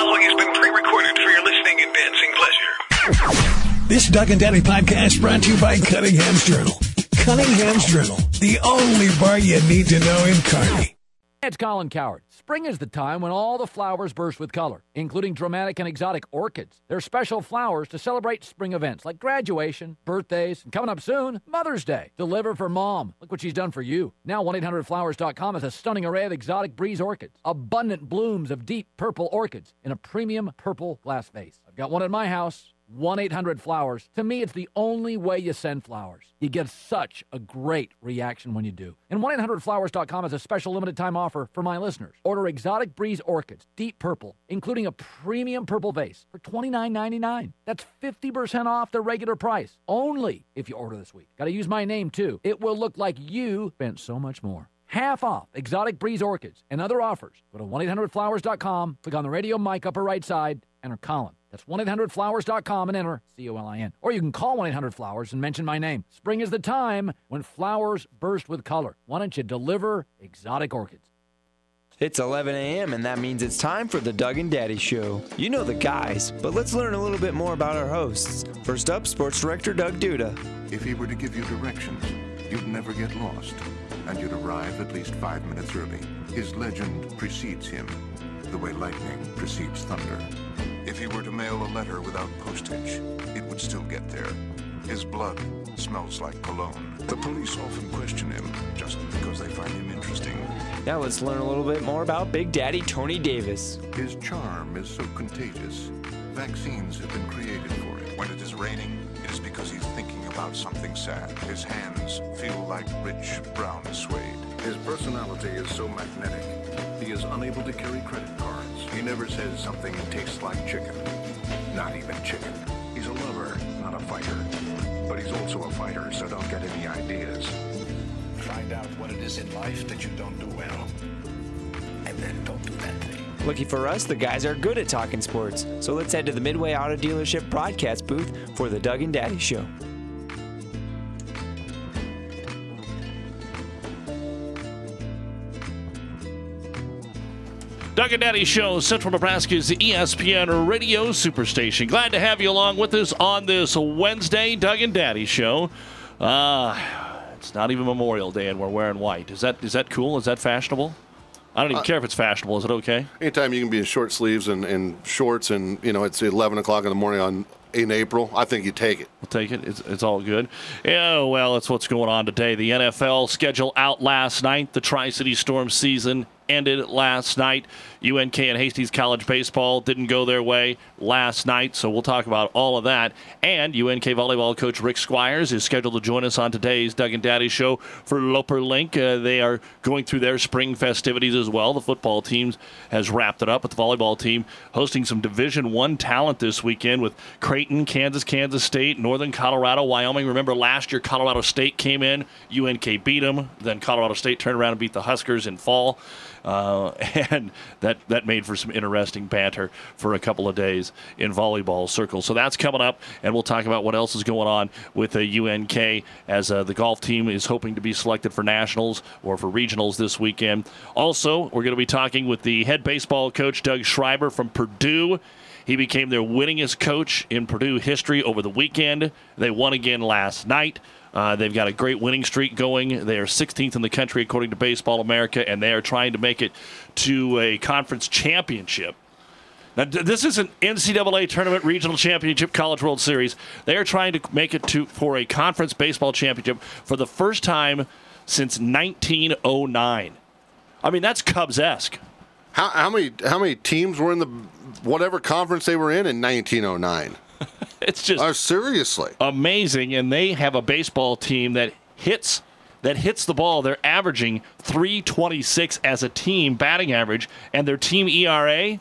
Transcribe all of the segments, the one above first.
following has been pre-recorded for your listening and dancing pleasure. This Doug and Daddy podcast brought to you by Cunningham's Journal. Cunningham's Journal, the only bar you need to know in Kearney. It's Colin Coward. Spring is the time when all the flowers burst with color, including dramatic and exotic orchids. They're special flowers to celebrate spring events like graduation, birthdays, and coming up soon, Mother's Day. Deliver for Mom. Look what she's done for you. Now 1-800-Flowers.com has a stunning array of exotic breeze orchids. Abundant blooms of deep purple orchids in a premium purple glass vase. I've got one at my house. 1-800-Flowers. To me, it's the only way you send flowers. You get such a great reaction when you do. And 1-800-Flowers.com has a special limited time offer for my listeners. Order exotic breeze orchids, deep purple, including a premium purple vase for $29.99. That's 50% off the regular price. Only if you order this week. Got to use my name, too. It will look like you spent so much more. Half off exotic breeze orchids and other offers. Go to 1-800-Flowers.com, click on the radio mic upper right side, enter Colin. That's 1-800-Flowers.com and enter COLIN. Or you can call 1-800-Flowers and mention my name. Spring is the time when flowers burst with color. Why don't you deliver exotic orchids? It's 11 a.m. and that means it's time for the Doug and Daddy Show. You know the guys, but let's learn a little bit more about our hosts. First up, Sports Director Doug Duda. If he were to give you directions, you'd never get lost, and you'd arrive at least 5 minutes early. His legend precedes him, the way lightning precedes thunder. If he were to mail a letter without postage, it would still get there. His blood smells like cologne. The police often question him just because they find him interesting. Now let's learn a little bit more about Big Daddy Tony Davis. His charm is so contagious. Vaccines have been created for it. When it is raining, it is because he's thinking about something sad. His hands feel like rich brown suede. His personality is so magnetic, he is unable to carry credit cards. He never says something tastes like chicken. Not even chicken. He's a lover, not a fighter. But he's also a fighter, so don't get any ideas. Find out what it is in life that you don't do well, and then don't do that thing. Lucky for us, the guys are good at talking sports. So let's head to the Midway Auto Dealership broadcast booth for the Doug and Daddy Show. Doug and Daddy Show, Central Nebraska's ESPN radio superstation. Glad to have you along with us on this Wednesday Doug and Daddy Show. It's not even Memorial Day and we're wearing white. Is that cool? Is that fashionable? I don't even care if it's fashionable. Is it okay? Anytime you can be in short sleeves and shorts and, it's 11 o'clock in the morning in April, I think you take it. We'll take it. It's all good. Yeah, well, that's what's going on today. The NFL schedule out last night. The Tri-City Storm season ended last night. UNK and Hastings College baseball didn't go their way last night, so we'll talk about all of that. And UNK volleyball coach Rick Squires is scheduled to join us on today's Doug and Daddy Show for Loper Link. They are going through their spring festivities as well. The football team has wrapped it up, but the volleyball team hosting some Division I talent this weekend with Creighton, Kansas State, Northern Colorado, Wyoming. Remember last year Colorado State came in, UNK beat them, then Colorado State turned around and beat the Huskers in fall. And that made for some interesting banter for a couple of days in volleyball circles. So that's coming up, and we'll talk about what else is going on with UNK as the golf team is hoping to be selected for nationals or for regionals this weekend. Also, we're going to be talking with the head baseball coach, Doug Schreiber from Purdue. He became their winningest coach in Purdue history over the weekend. They won again last night. They've got a great winning streak going. They are 16th in the country according to Baseball America, and they are trying to make it to a conference championship. Now, this is an NCAA tournament, regional championship, College World Series. They are trying to make it for a conference baseball championship for the first time since 1909. I mean, that's Cubs-esque. How many teams were in the whatever conference they were in 1909? It's just seriously amazing, and they have a baseball team that hits the ball. They're averaging .326 as a team batting average, and their team ERA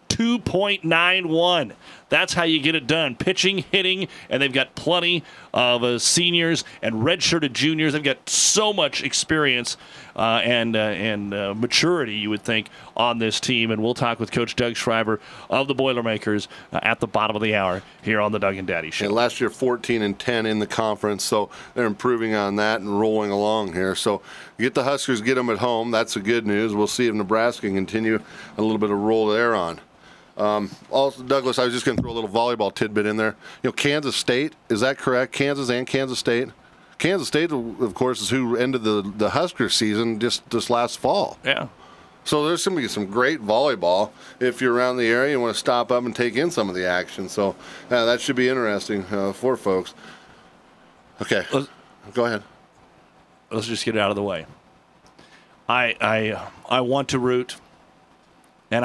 2.91. That's how you get it done. Pitching, hitting, and they've got plenty of seniors and redshirted juniors. They've got so much experience and maturity, you would think, on this team. And we'll talk with Coach Doug Schreiber of the Boilermakers at the bottom of the hour here on the Doug and Daddy Show. And last year, 14-10 in the conference, so they're improving on that and rolling along here. So you get the Huskers, get them at home. That's the good news. We'll see if Nebraska can continue a little bit of roll they're on. Also, Douglas, I was just going to throw a little volleyball tidbit in there. Kansas State, is that correct? Kansas and Kansas State? Kansas State, of course, is who ended the Husker season just this last fall. Yeah. So there's going to be some great volleyball if you're around the area and want to stop up and take in some of the action. So that should be interesting for folks. Okay, go ahead. Let's just get it out of the way. I want to root, and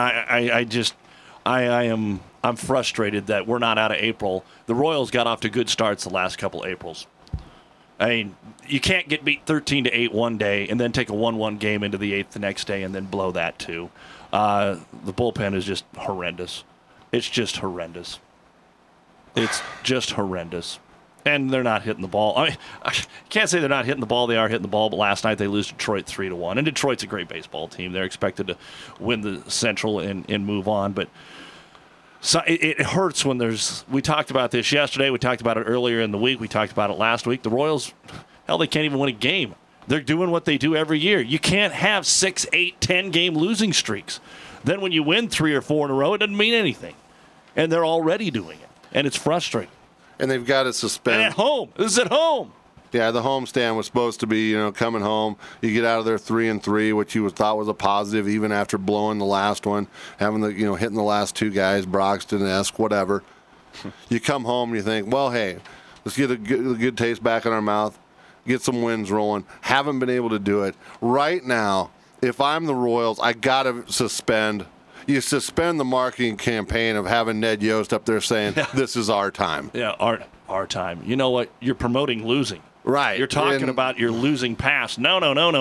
I'm frustrated that we're not out of April. The Royals got off to good starts the last couple Aprils. I mean, you can't get beat 13-8 one day and then take a 1-1 game into the 8th the next day and then blow that too. The bullpen is just horrendous. It's just horrendous. It's just horrendous. And they're not hitting the ball. I can't say they're not hitting the ball. They are hitting the ball, but last night they lose to Detroit 3-1. And Detroit's a great baseball team. They're expected to win the Central and move on. But so it hurts when we talked about this yesterday. We talked about it earlier in the week. We talked about it last week. The Royals, hell, they can't even win a game. They're doing what they do every year. You can't have 6, 8, 10-game losing streaks. Then when you win 3 or 4 in a row, it doesn't mean anything. And they're already doing it. And it's frustrating. And they've got to suspend. And at home. This is at home. Yeah, the homestand was supposed to be, coming home. You get out of there 3-3, which you thought was a positive, even after blowing the last one, having hitting the last 2 guys, Broxton-esque, whatever. You come home and you think, well, hey, let's get a good taste back in our mouth, get some wins rolling. Haven't been able to do it. Right now, if I'm the Royals, I got to suspend. You suspend the marketing campaign of having Ned Yost up there saying, this is our time. Yeah, our time. You know what? You're promoting losing. Right. You're talking about your losing past. No.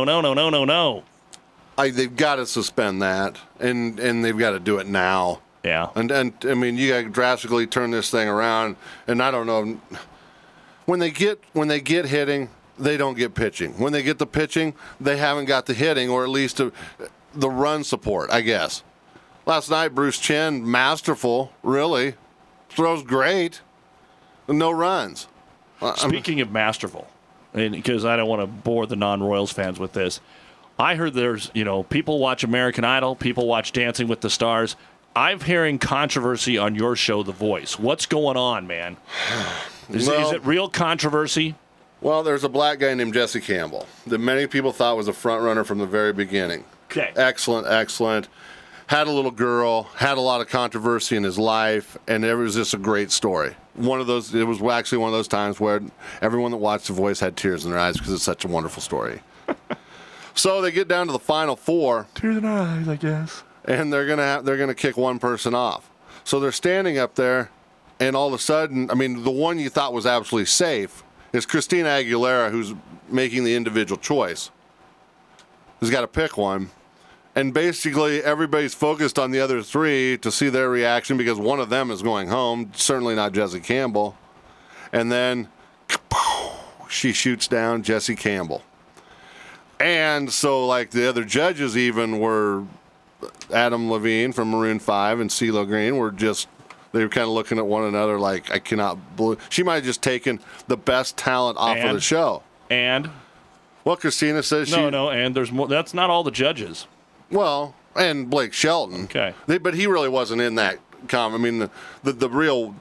They've got to suspend that, and they've got to do it now. Yeah. And I mean, you got to drastically turn this thing around. And I don't know, when they get hitting, they don't get pitching. When they get the pitching, they haven't got the hitting, or at least the run support, I guess. Last night, Bruce Chen, masterful, really, throws great, no runs. Speaking of masterful, and because I don't want to bore the non-Royals fans with this, I heard there's, people watch American Idol, people watch Dancing with the Stars. I'm hearing controversy on your show, The Voice. What's going on, man? Is it real controversy? Well, there's a black guy named Jesse Campbell that many people thought was a front runner from the very beginning. Okay. Excellent. Had a little girl, had a lot of controversy in his life, and it was just a great story. It was actually one of those times where everyone that watched The Voice had tears in their eyes because it's such a wonderful story. So they get down to the final 4. Tears in our eyes, I guess. And they're gonna kick one person off. So they're standing up there, and all of a sudden, I mean, the one you thought was absolutely safe is Christina Aguilera, who's making the individual choice. Who's got to pick one. And basically, everybody's focused on the other 3 to see their reaction because one of them is going home, certainly not Jesse Campbell. And then she shoots down Jesse Campbell. And so, the other judges even were Adam Levine from Maroon 5 and CeeLo Green they were kind of looking at one another like, I cannot believe. She might have just taken the best talent off of the show. And? Well, Christina says and there's more. That's not all the judges. Well, and Blake Shelton. Okay. But he really wasn't in that I mean, the real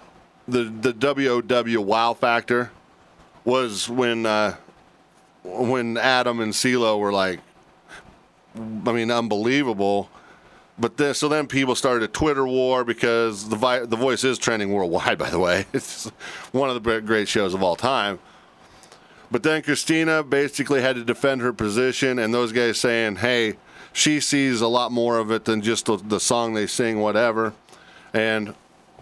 WOW wow factor was when Adam and CeeLo were unbelievable. But then people started a Twitter war because the Voice is trending worldwide, by the way. It's one of the great shows of all time. But then Christina basically had to defend her position, and those guys saying, hey, she sees a lot more of it than just the song they sing, whatever. And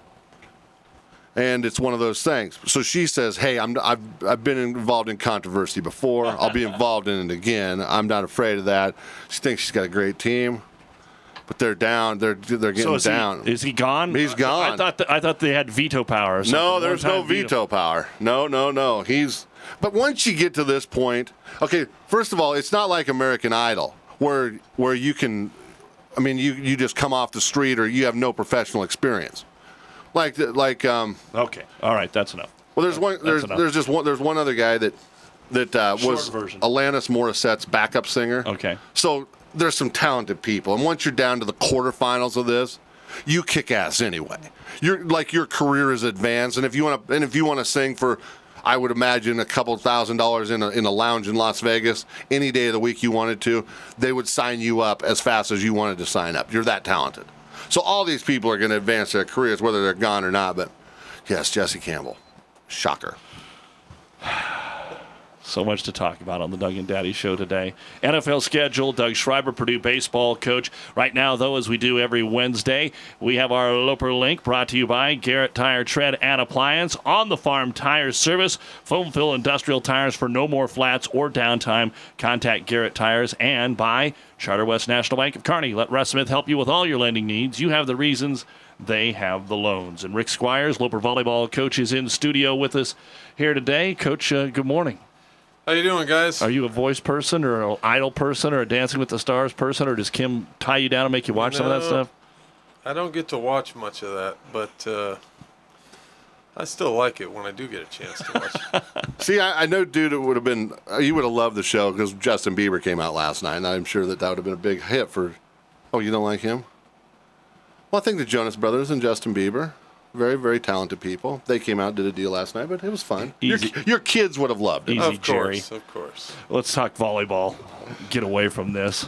it's one of those things. So she says, hey, I've been involved in controversy before. I'll be involved in it again. I'm not afraid of that. She thinks she's got a great team. But they're down. They're getting down. Is he gone? He's gone. I thought they had veto power or something. No, there's no veto power. No. But once you get to this point, okay, first of all, it's not like American Idol where you can, you just come off the street or you have no professional experience. Okay, all right, that's enough. Well, there's one other guy that was Alanis Morissette's backup singer. Okay. So there's some talented people, and once you're down to the quarterfinals of this, you kick ass anyway. Your career is advanced, and if you want to sing for, I would imagine, a couple $1,000 in a lounge in Las Vegas any day of the week you wanted to, they would sign you up as fast as you wanted to sign up. You're that talented. So all these people are going to advance their careers, whether they're gone or not. But yes, Jesse Campbell, shocker. So much to talk about on the Doug and Daddy Show today. NFL schedule, Doug Schreiber, Purdue baseball coach. Right now, though, as we do every Wednesday, we have our Loper Link brought to you by Garrett Tire Tread and Appliance, On the Farm Tire Service, Foam Fill Industrial Tires for no more flats or downtime. Contact Garrett Tires, and by Charter West National Bank of Kearney. Let Russ Smith help you with all your lending needs. You have the reasons, they have the loans. And Rick Squires, Loper volleyball coach, is in studio with us here today. Coach, good morning. How you doing, guys? Are you a voice person or an idol person or a Dancing with the Stars person, or does Kim tie you down and make you watch some of that stuff? I don't get to watch much of that, but I still like it when I do get a chance to watch it. See, I know, dude, it would have been, you would have loved the show because Justin Bieber came out last night, and I'm sure that would have been a big hit for, oh, you don't like him? Well, I think the Jonas Brothers and Justin Bieber, very, very talented people. They came out and did a deal last night, but it was fun. Your kids would have loved it. Easy, of Jerry. Of course. Let's talk volleyball. Get away from this.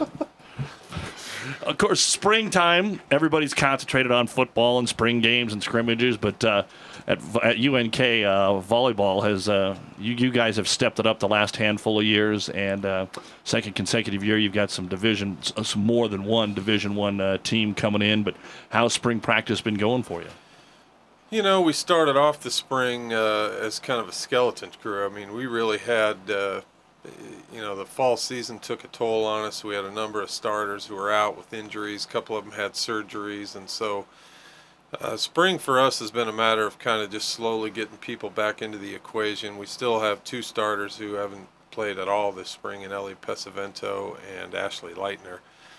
Of course, springtime, everybody's concentrated on football and spring games and scrimmages, but at UNK, volleyball has, you guys have stepped it up the last handful of years, and second consecutive year you've got some more than one Division I team coming in, but how's spring practice been going for you? You know, we started off the spring as kind of a skeleton crew. I mean, we really had, the fall season took a toll on us. We had a number of starters who were out with injuries. A couple of them had surgeries. And so spring for us has been a matter of kind of just slowly getting people back into the equation. We still have two starters who haven't played at all this spring in Ellie Pesavento and Ashley Leitner.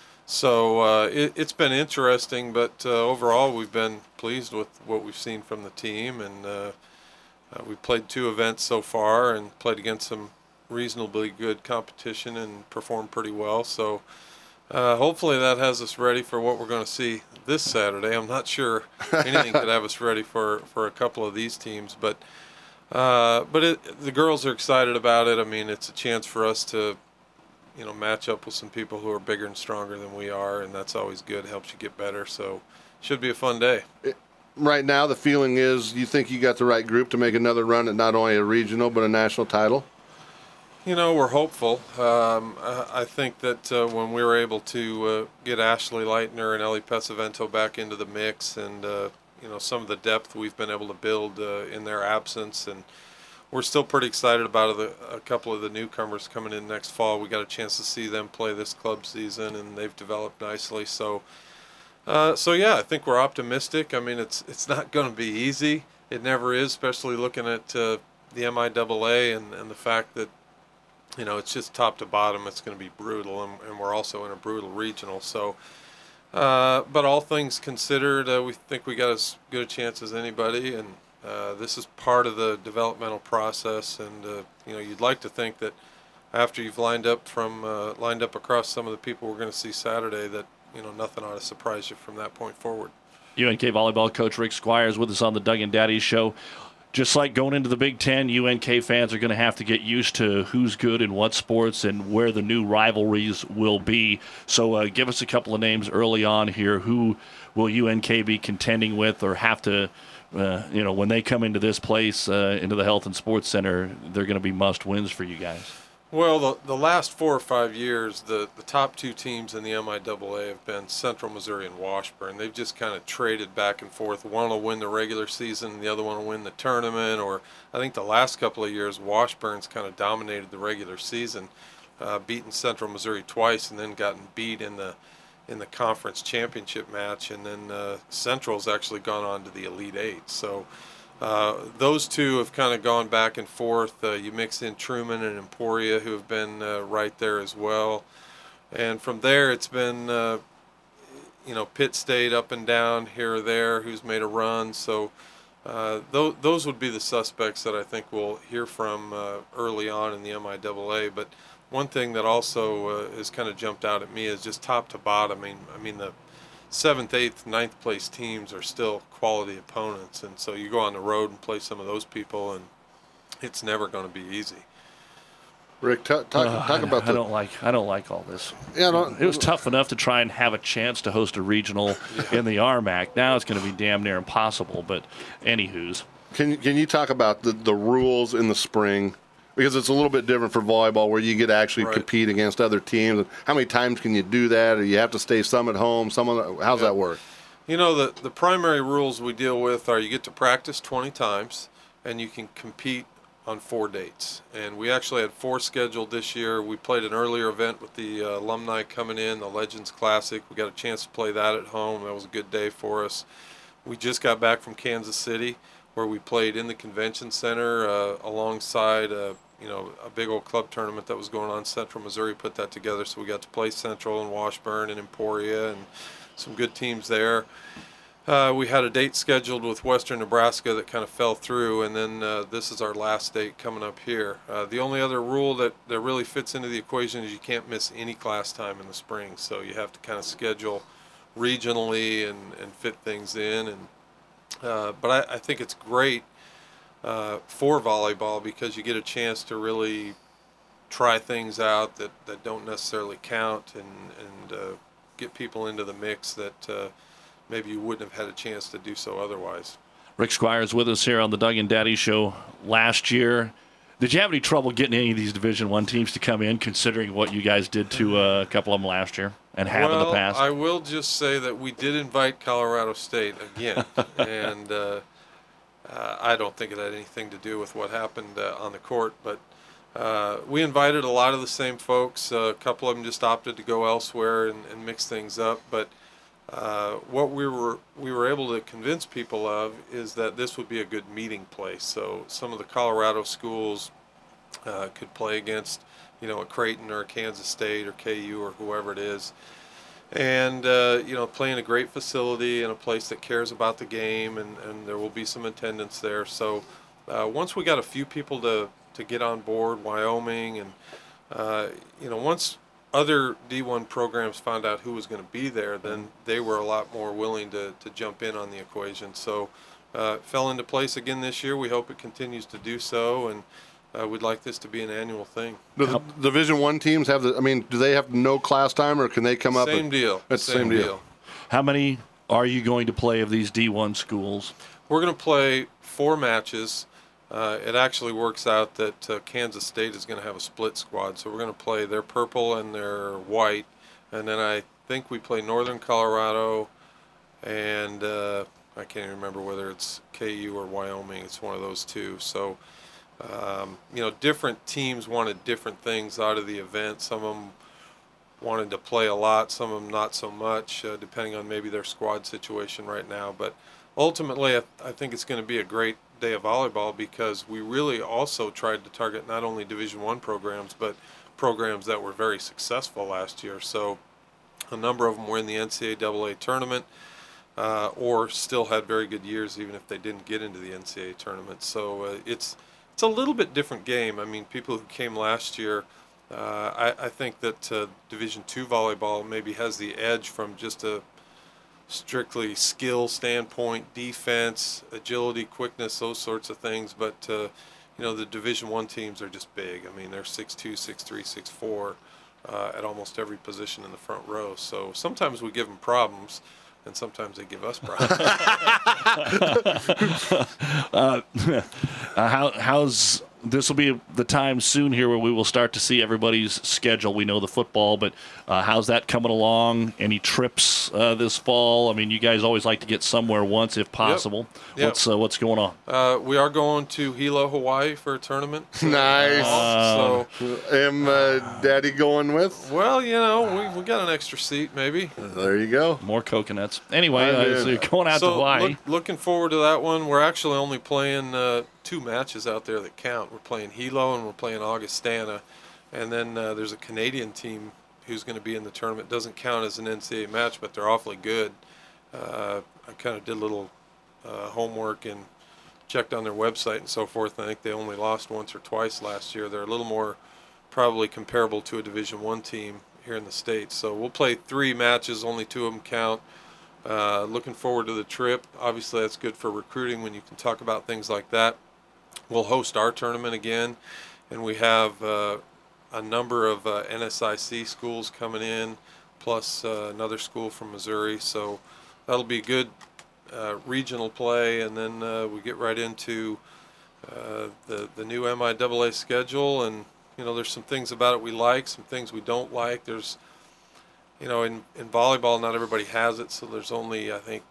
So it's been interesting, but overall we've been pleased with what we've seen from the team, and we've played 2 events so far and played against some reasonably good competition and performed pretty well. So hopefully that has us ready for what we're going to see this Saturday. I'm not sure anything could have us ready for a couple of these teams, but the girls are excited about it. I mean, it's a chance for us to match up with some people who are bigger and stronger than we are, and that's always good. It helps you get better, so should be a fun day. Right now, the feeling is you think you got the right group to make another run at not only a regional but a national title? We're hopeful. I think that when we were able to get Ashley Leitner and Ellie Pesavento back into the mix, and some of the depth we've been able to build in their absence, and we're still pretty excited about a couple of the newcomers coming in next fall. We got a chance to see them play this club season, and they've developed nicely. So yeah, I think we're optimistic. I mean, it's not going to be easy. It never is, especially looking at the MIAA and the fact that it's just top to bottom. It's going to be brutal, and we're also in a brutal regional. So, but all things considered, we think we got as good a chance as anybody, and this is part of the developmental process, and you'd like to think that after you've lined up across some of the people we're going to see Saturday, that nothing ought to surprise you from that point forward. UNK volleyball coach Rick Squires with us on the Doug and Daddy Show. Just like going into the Big Ten, UNK fans are going to have to get used to who's good in what sports and where the new rivalries will be. So give us a couple of names early on here. Who will UNK be contending with, or have to? When they come into this place, into the Health and Sports Center, they're going to be must-wins for you guys. Well, the last 4 or 5 years, the top 2 teams in the MIAA have been Central Missouri and Washburn. They've just kind of traded back and forth. One will win the regular season, the other one will win the tournament. Or I think the last couple of years, Washburn's kind of dominated the regular season, beaten Central Missouri twice, and then gotten beat in the conference championship match, and then Central's actually gone on to the Elite Eight. So those two have kind of gone back and forth. You mix in Truman and Emporia, who have been right there as well. And from there, it's been, Pitt State up and down here or there, who's made a run. So those would be the suspects that I think we'll hear from early on in the MIAA. But one thing that also has kind of jumped out at me is just top to bottom. I mean the 7th, 8th, 9th place teams are still quality opponents, and so you go on the road and play some of those people, and it's never going to be easy. Rick, talk about I don't like all this. Yeah, it was tough enough to try and have a chance to host a regional in the RMAC. Now it's going to be damn near impossible. But anywho's. Can you talk about the rules in the spring? Because it's a little bit different for volleyball, where you get to actually compete against other teams. How many times can you do that? Or you have to stay some at home? How's that work? You know, the primary rules we deal with are you get to practice 20 times, and you can compete on 4 dates. And we actually had 4 scheduled this year. We played an earlier event with the alumni coming in, the Legends Classic. We got a chance to play that at home. That was a good day for us. We just got back from Kansas City, where we played in the convention center alongside a big old club tournament that was going on. Central Missouri put that together, so we got to play Central and Washburn and Emporia and some good teams there. We had a date scheduled with Western Nebraska that kind of fell through, and then this is our last date coming up here. The only other rule that really fits into the equation is you can't miss any class time in the spring, so you have to kind of schedule regionally and fit things in. And but I think it's great for volleyball because you get a chance to really try things out that don't necessarily count and get people into the mix that maybe you wouldn't have had a chance to do so otherwise. Rick Squires with us here on the Doug and Daddy Show last year. Did you have any trouble getting any of these Division I teams to come in, considering what you guys did to a couple of them last year and have in the past? I will just say that we did invite Colorado State again, and I don't think it had anything to do with what happened on the court, but we invited a lot of the same folks. A couple of them just opted to go elsewhere and mix things up, but what we were able to convince people of is that this would be a good meeting place. So some of the Colorado schools could play against, a Creighton or a Kansas State or KU or whoever it is, and play in a great facility in a place that cares about the game, and there will be some attendance there. So once we got a few people to get on board, Wyoming, and once other D1 programs found out who was going to be there, then they were a lot more willing to jump in on the equation. So it fell into place again this year. We hope it continues to do so, and we'd like this to be an annual thing. Do the Division I teams have do they have no class time, or can they come up? Same deal. It's the same deal. How many are you going to play of these D1 schools? We're going to play 4 matches. It actually works out that Kansas State is going to have a split squad, so we're going to play their purple and their white, and then I think we play Northern Colorado, and I can't even remember whether it's KU or Wyoming. It's one of those two. So, different teams wanted different things out of the event. Some of them wanted to play a lot, some of them not so much, depending on maybe their squad situation right now. But ultimately, I think it's going to be a great day of volleyball because we really also tried to target not only Division I programs, but programs that were very successful last year. So a number of them were in the NCAA tournament or still had very good years even if they didn't get into the NCAA tournament. So it's a little bit different game. I mean, people who came last year, I think that Division II volleyball maybe has the edge from just a strictly skill standpoint, defense, agility, quickness, those sorts of things. But, the Division I teams are just big. I mean, they're 6'2", 6'3", 6'4", at almost every position in the front row. So sometimes we give them problems, and sometimes they give us problems. How's this will be the time soon here where we will start to see everybody's schedule. We know the football, but how's that coming along? Any trips this fall? I mean, you guys always like to get somewhere once if possible. Yep. What's going on? We are going to Hilo, Hawaii for a tournament. Nice. Am Daddy going with? Well, we got an extra seat maybe. There you go. More coconuts. Anyway, so you're going out to Hawaii. Looking forward to that one. We're actually only playing 2 matches out there that count. We're playing Hilo and we're playing Augustana, and then there's a Canadian team who's going to be in the tournament. Doesn't count as an NCAA match, but they're awfully good. I kind of did a little homework and checked on their website and so forth, and I think they only lost once or twice last year. They're a little more probably comparable to a Division I team here in the States. So we'll play 3 matches, only 2 of them count. Looking forward to the trip. Obviously, that's good for recruiting when you can talk about things like that. We'll host our tournament again, and we have a number of NSIC schools coming in, plus another school from Missouri. So that'll be good regional play, and then we get right into the new MIAA schedule. And there's some things about it we like, some things we don't like. There's in volleyball, not everybody has it, so there's only, I think,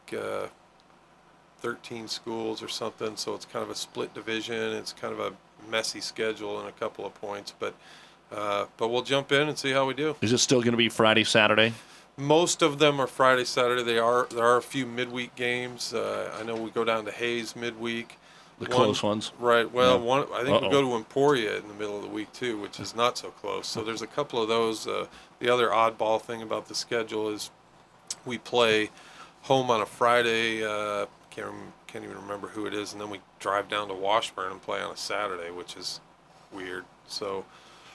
13 schools or something, so it's kind of a split division. It's kind of a messy schedule in a couple of points, but we'll jump in and see how we do. Is it still going to be Friday, Saturday? Most of them are Friday, Saturday. There are a few midweek games. I know we go down to Hayes midweek. The close ones. Right. Well, Yeah. I think we go to Emporia in the middle of the week too, which is not so close. So there's a couple of those. The other oddball thing about the schedule is we play home on a Friday. Can't even remember who it is, and then we drive down to Washburn and play on a Saturday, which is weird. So,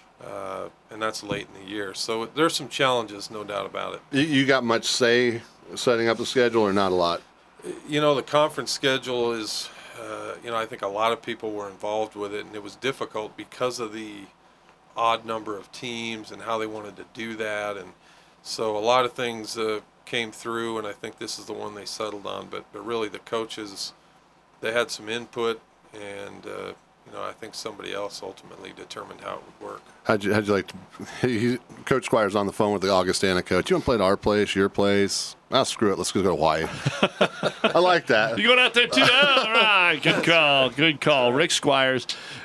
and that's late in the year. So there's some challenges, no doubt about it. You got much say setting up the schedule, or not a lot? The conference schedule is. I think a lot of people were involved with it, and it was difficult because of the odd number of teams and how they wanted to do that. And so a lot of things came through, and I think this is the one they settled on. But really the coaches, they had some input, and I think somebody else ultimately determined how it would work. How'd you like to? Coach Squire's on the phone with the Augustana coach. You want to play at our place, your place? Screw it. Let's go to Hawaii. I like that. You going out there too? All right. Good call. Good call. Rick Squires,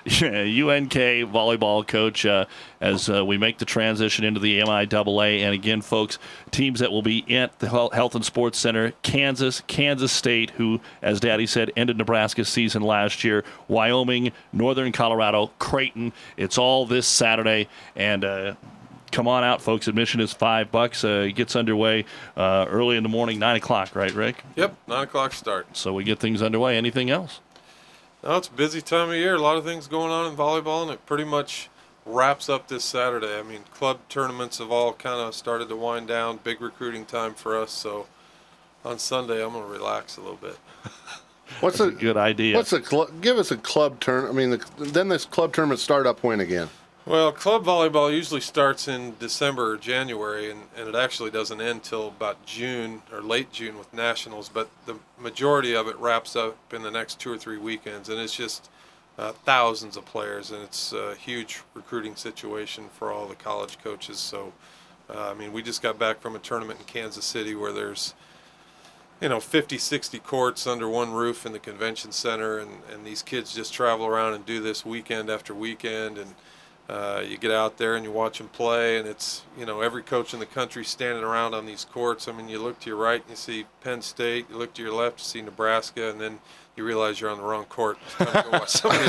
UNK volleyball coach, as we make the transition into the MIAA. And again, folks, teams that will be at the Health and Sports Center: Kansas State, who, as Daddy said, ended Nebraska's season last year; Wyoming, Northern Colorado, Creighton. It's all this Saturday. And come on out, folks. Admission is $5. It gets underway early in the morning, 9 o'clock, right, Rick? Yep, 9 o'clock start. So we get things underway. Anything else? No, it's a busy time of year. A lot of things going on in volleyball, and it pretty much wraps up this Saturday. I mean, club tournaments have all kind of started to wind down. Big recruiting time for us. So on Sunday, I'm going to relax a little bit. What's a good idea? Give us a club turn. I mean, then this club tournament start up when again? Well, club volleyball usually starts in December or January, and it actually doesn't end till about June or late June with nationals, but the majority of it wraps up in the next 2 or 3 weekends, and it's just thousands of players, and it's a huge recruiting situation for all the college coaches. So, we just got back from a tournament in Kansas City where there's 50, 60 courts under one roof in the convention center, and these kids just travel around and do this weekend after weekend, and you get out there and you watch them play, and it's, every coach in the country standing around on these courts. I mean, you look to your right and you see Penn State, you look to your left, you see Nebraska, and then you realize you're on the wrong court. It's time to go watch somebody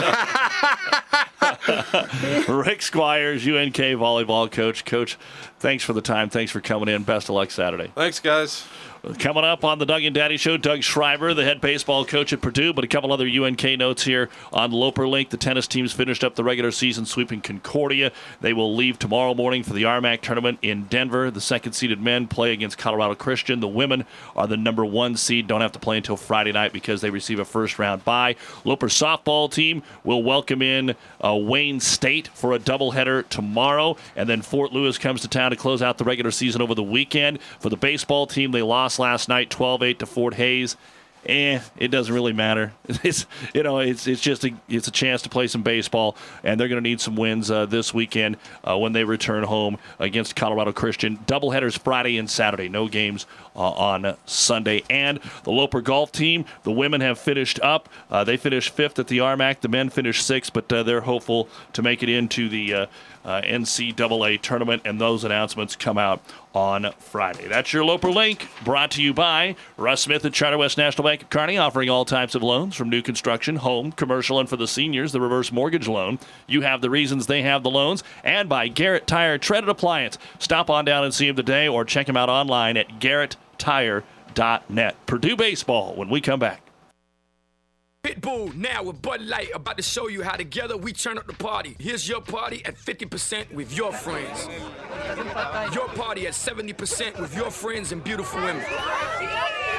else. Rick Squires, UNK volleyball coach. Coach, thanks for the time. Thanks for coming in. Best of luck Saturday. Thanks, guys. Coming up on the Doug and Daddy Show, Doug Schreiber, the head baseball coach at Purdue, but a couple other UNK notes here on Loper Link. The tennis teams finished up the regular season sweep in Concordia. They will leave tomorrow morning for the RMAC tournament in Denver. The second-seeded men play against Colorado Christian. The women are the number 1 seed, don't have to play until Friday night because they receive a first-round bye. Loper softball team will welcome in Wayne State for a doubleheader tomorrow, and then Fort Lewis comes to town to close out the regular season over the weekend. For the baseball team, they lost last night 12-8 to Fort Hays. It doesn't really matter. It's just a chance to play some baseball, and they're going to need some wins this weekend when they return home against Colorado Christian. Doubleheaders Friday and Saturday, no games on Sunday. And the Loper golf team, the women have finished up. They finished 5th at the RMAC. The men finished 6th, but they're hopeful to make it into the NCAA tournament, and those announcements come out on Friday. That's your Loper Link, brought to you by Russ Smith at Charter West National Bank of Kearney, offering all types of loans from new construction, home, commercial, and for the seniors, the reverse mortgage loan. You have the reasons, they have the loans. And by Garrett Tire Treaded Appliance. Stop on down and see him today, or check him out online at garretttire.net. Purdue baseball when we come back. Pitbull, now with Bud Light, about to show you how together we turn up the party. Here's your party at 50% with your friends. Your party at 70% with your friends and beautiful women.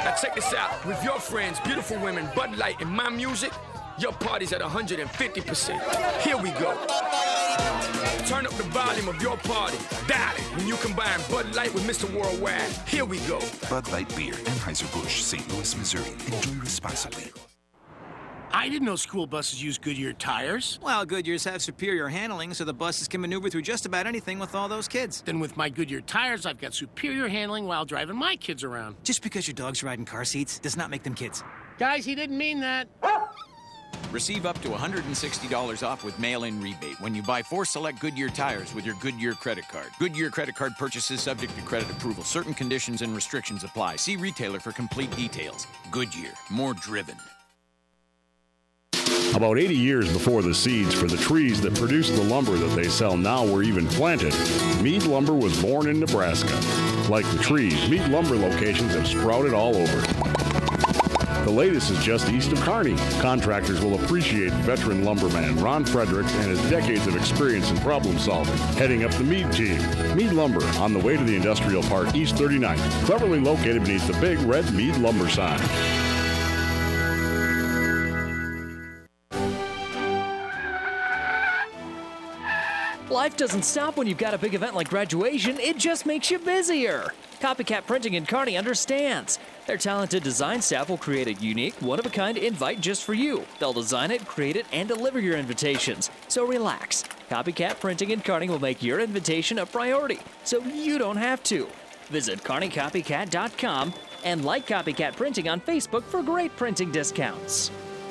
Now check this out. With your friends, beautiful women, Bud Light, and my music, your party's at 150%. Here we go. Turn up the volume of your party. Dial it when you combine Bud Light with Mr. Worldwide. Here we go. Bud Light Beer, Anheuser-Busch, St. Louis, Missouri. Enjoy responsibly. I didn't know school buses use Goodyear tires. Well, Goodyears have superior handling, so the buses can maneuver through just about anything with all those kids. Then with my Goodyear tires, I've got superior handling while driving my kids around. Just because your dog's riding car seats does not make them kids. Guys, he didn't mean that. Receive up to $160 off with mail-in rebate when you buy 4 select Goodyear tires with your Goodyear credit card. Goodyear credit card purchases subject to credit approval. Certain conditions and restrictions apply. See retailer for complete details. Goodyear, more driven. About 80 years before the seeds for the trees that produce the lumber that they sell now were even planted, Mead Lumber was born in Nebraska. Like the trees, Mead Lumber locations have sprouted all over. The latest is just east of Kearney. Contractors will appreciate veteran lumberman Ron Fredericks and his decades of experience in problem solving, heading up the Mead team. Mead Lumber, on the way to the Industrial Park, East 39th, cleverly located beneath the big red Mead Lumber sign. Life doesn't stop when you've got a big event like graduation, it just makes you busier. Copycat Printing in Kearney understands. Their talented design staff will create a unique, one-of-a-kind invite just for you. They'll design it, create it, and deliver your invitations. So relax. Copycat Printing in Kearney will make your invitation a priority, so you don't have to. Visit KearneyCopycat.com and like Copycat Printing on Facebook for great printing discounts.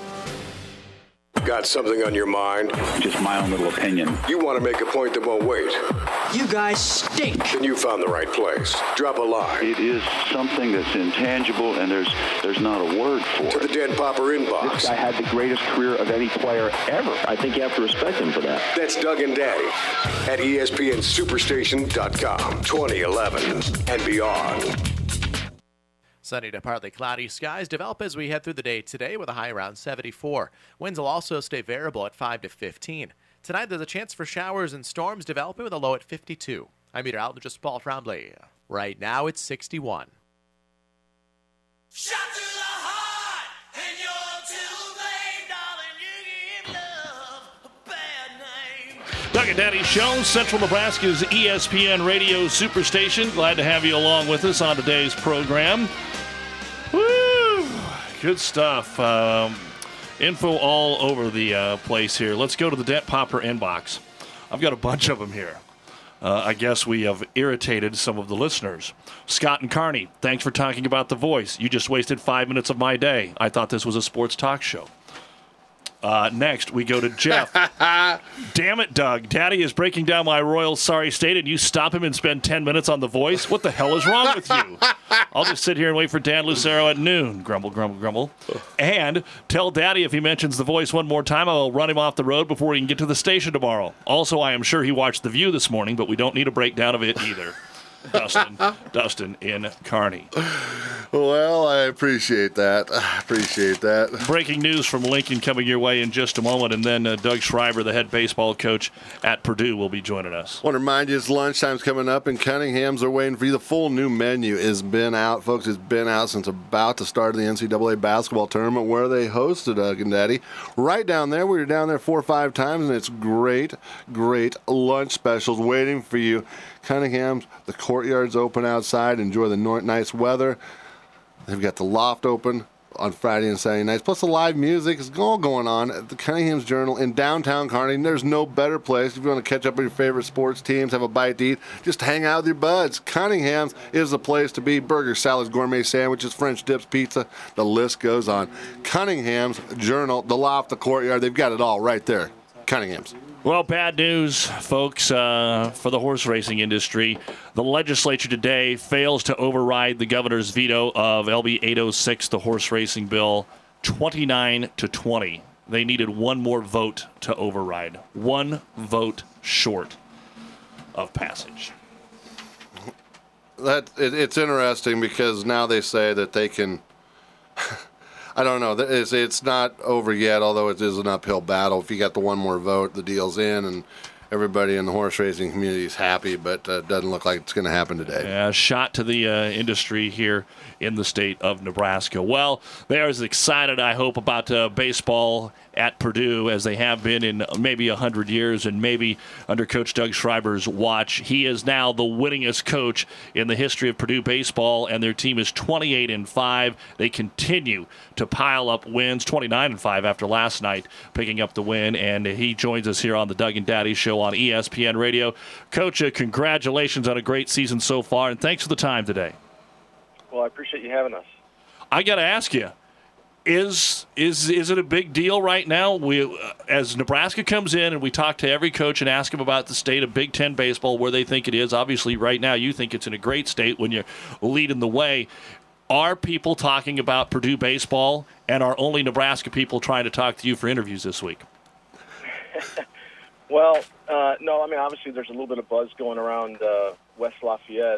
Got something on your mind? Just my own little opinion. You want to make a point that won't wait? You guys stink. Then you found the right place. Drop a line. It is something that's intangible, and there's not a word for it. To the Dead Popper inbox. This guy had the greatest career of any player ever. I think you have to respect him for that. That's Doug and Daddy at ESPNSuperstation.com. 2011 and beyond. Sunny to partly cloudy skies develop as we head through the day today with a high around 74. Winds will also stay variable at 5 to 15. Tonight there's a chance for showers and storms developing with a low at 52. I'm meteorologist Paul Tremblay. Right now it's 61. Shot to the heart, and you're too late, darling. You give love a bad name. Doug and Daddy Show, Central Nebraska's ESPN Radio Superstation. Glad to have you along with us on today's program. Woo! Good stuff. Info all over the place here. Let's go to the Debt Popper inbox. I've got a bunch of them here. I guess we have irritated some of the listeners. Scott and Kearney, thanks for talking about The Voice. You just wasted 5 minutes of my day. I thought this was a sports talk show. Next, we go to Jeff. Damn it, Doug. Daddy is breaking down my royal sorry state, and you stop him and spend 10 minutes on The Voice? What the hell is wrong with you? I'll just sit here and wait for Dan Lucero at noon. Grumble, grumble, grumble. And tell Daddy if he mentions The Voice one more time, I will run him off the road before he can get to the station tomorrow. Also, I am sure he watched The View this morning, but we don't need a breakdown of it either. Dustin in Kearney. Well, I appreciate that. Breaking news from Lincoln coming your way in just a moment, and then Doug Schreiber, the head baseball coach at Purdue, will be joining us. I want to remind you, it's lunchtime's coming up, and Cunningham's are waiting for you. The full new menu has been out, folks. It's been out since about the start of the NCAA basketball tournament where they hosted Doug and Daddy. Right down there, we were down there 4 or 5 times, and it's great, great lunch specials waiting for you. Cunningham's, the courtyard's open outside. Enjoy the nice weather. They've got the loft open on Friday and Saturday nights. Plus the live music is all going on at the Cunningham's Journal in downtown Kearney. There's no better place if you want to catch up with your favorite sports teams, have a bite to eat, just hang out with your buds. Cunningham's is the place to be. Burgers, salads, gourmet sandwiches, French dips, pizza. The list goes on. Cunningham's Journal, the loft, the courtyard. They've got it all right there. Cunningham's. Well, bad news, folks, for the horse racing industry. The legislature today fails to override the governor's veto of LB 806, the horse racing bill, 29-20. They needed one more vote to override. One vote short of passage. It's interesting because now they say that they can... I don't know. It's not over yet, although it is an uphill battle. If you got the one more vote, the deal's in, everybody in the horse racing community is happy, but it doesn't look like it's going to happen today. Yeah, shot to the industry here in the state of Nebraska. Well, they are as excited, I hope, about baseball at Purdue as they have been in maybe 100 years, and maybe under Coach Doug Schreiber's watch. He is now the winningest coach in the history of Purdue baseball, and their team is 28-5. They continue to pile up wins, 29-5 after last night, picking up the win, and he joins us here on the Doug and Daddy Show on ESPN Radio. Coach, congratulations on a great season so far, and thanks for the time today. Well, I appreciate you having us. I got to ask you, is it a big deal right now? As Nebraska comes in and we talk to every coach and ask them about the state of Big Ten baseball, where they think it is. Obviously, right now you think it's in a great state when you're leading the way. Are people talking about Purdue baseball, and are only Nebraska people trying to talk to you for interviews this week? Well, no, I mean, obviously there's a little bit of buzz going around West Lafayette,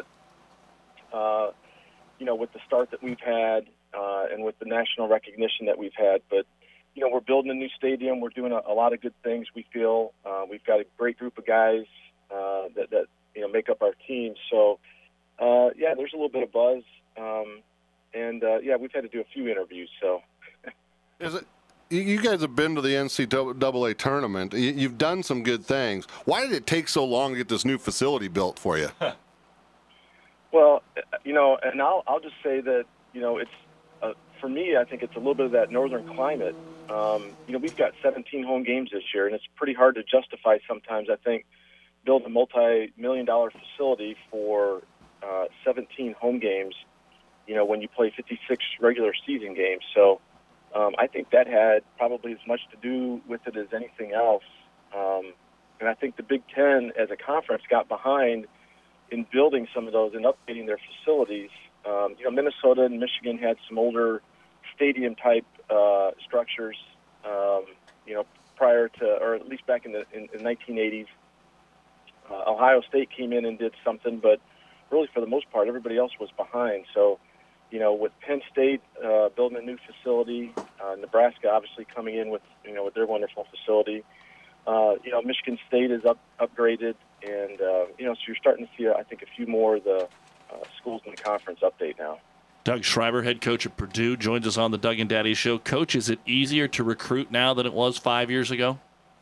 with the start that we've had and with the national recognition that we've had. But, we're building a new stadium. We're doing a lot of good things, we feel. We've got a great group of guys that make up our team. So, there's a little bit of buzz. We've had to do a few interviews. So, you guys have been to the NCAA tournament. You've done some good things. Why did it take so long to get this new facility built for you? Well, and I'll just say that, it's for me, I think it's a little bit of that northern climate. We've got 17 home games this year, and it's pretty hard to justify sometimes, I think, building a multi-million-dollar facility for 17 home games, when you play 56 regular season games. So I think that had probably as much to do with it as anything else. And I think the Big Ten as a conference got behind in building some of those and updating their facilities. Minnesota and Michigan had some older stadium-type structures, prior to, or at least back in the 1980s. Ohio State came in and did something, but really for the most part, everybody else was behind. So, with Penn State building a new facility, Nebraska obviously coming in with their wonderful facility. Michigan State is upgraded, and so you're starting to see, I think, a few more of the schools in the conference update now. Doug Schreiber, head coach at Purdue, joins us on the Doug and Daddy Show. Coach, is it easier to recruit now than it was 5 years ago?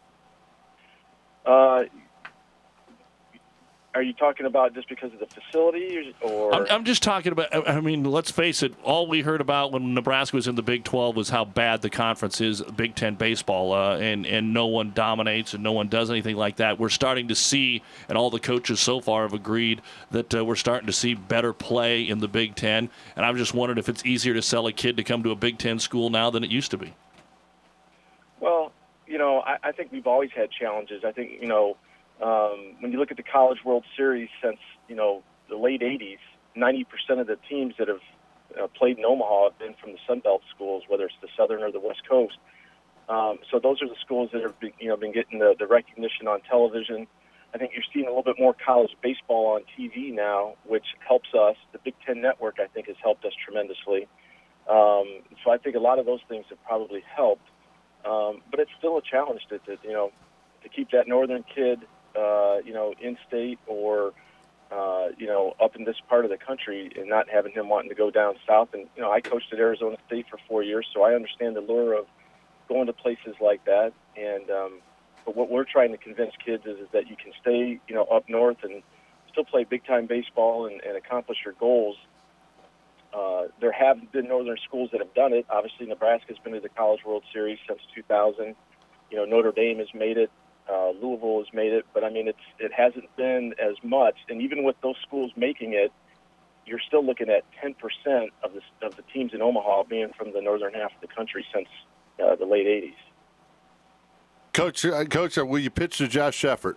Are you talking about just because of the facility, or? I'm just talking about, I mean, let's face it, all we heard about when Nebraska was in the Big 12 was how bad the conference is, Big Ten baseball, and no one dominates and no one does anything like that. We're starting to see, and all the coaches so far have agreed, that we're starting to see better play in the Big Ten, and I'm just wondering if it's easier to sell a kid to come to a Big Ten school now than it used to be. Well, I think we've always had challenges. I think, when you look at the College World Series since, the late 80s, 90% of the teams that have played in Omaha have been from the Sun Belt schools, whether it's the Southern or the West Coast. So those are the schools that have been getting the recognition on television. I think you're seeing a little bit more college baseball on TV now, which helps us. The Big Ten Network, I think, has helped us tremendously. So I think a lot of those things have probably helped. But it's still a challenge to keep that northern kid in state or, up in this part of the country and not having him wanting to go down south. And, I coached at Arizona State for 4 years, so I understand the lure of going to places like that. And, but what we're trying to convince kids is that you can stay, up north and still play big-time baseball and accomplish your goals. There have been northern schools that have done it. Obviously, Nebraska's been to the College World Series since 2000. Notre Dame has made it. Louisville has made it, but I mean, it hasn't been as much. And even with those schools making it, you're still looking at 10% of the teams in Omaha being from the northern half of the country since the late 80s. Coach, will you pitch to Josh Sheffert?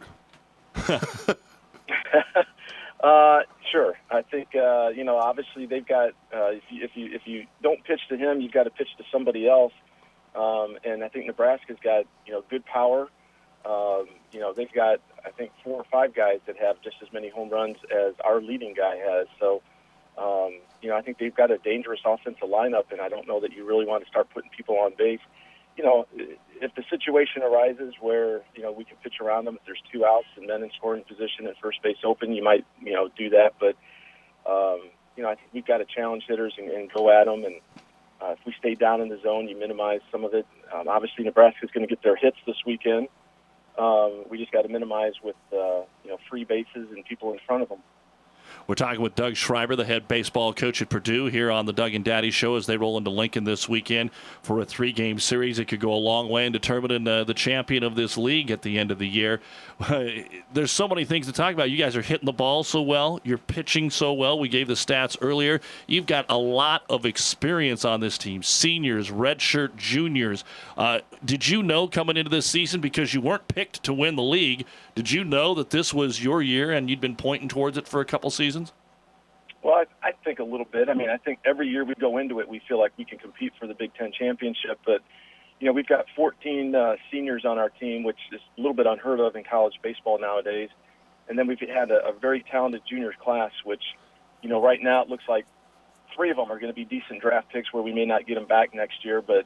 Sure. I think obviously they've got if you don't pitch to him, you've got to pitch to somebody else. And I think Nebraska's got good power. They've got, I think, 4 or 5 guys that have just as many home runs as our leading guy has. So, I think they've got a dangerous offensive lineup, and I don't know that you really want to start putting people on base. if the situation arises where, we can pitch around them, if there's 2 outs and men in scoring position and first base open, you might, do that. But, I think we've got to challenge hitters and go at them. And if we stay down in the zone, you minimize some of it. Obviously, Nebraska's going to get their hits this weekend. We just got to minimize with, free bases and people in front of them. We're talking with Doug Schreiber, the head baseball coach at Purdue, here on the Doug and Daddy Show as they roll into Lincoln this weekend for a 3-game series. It could go a long way in determining the champion of this league at the end of the year. There's so many things to talk about. You guys are hitting the ball so well. You're pitching so well. We gave the stats earlier. You've got a lot of experience on this team. Seniors, redshirt juniors. Did you know coming into this season, because you weren't picked to win the league, did you know that this was your year and you'd been pointing towards it for a couple seasons? Well, I think a little bit. I think every year we go into it, we feel like we can compete for the Big Ten championship. But, we've got 14 seniors on our team, which is a little bit unheard of in college baseball nowadays. And then we've had a very talented juniors class, which, right now it looks like 3 of them are going to be decent draft picks where we may not get them back next year. But,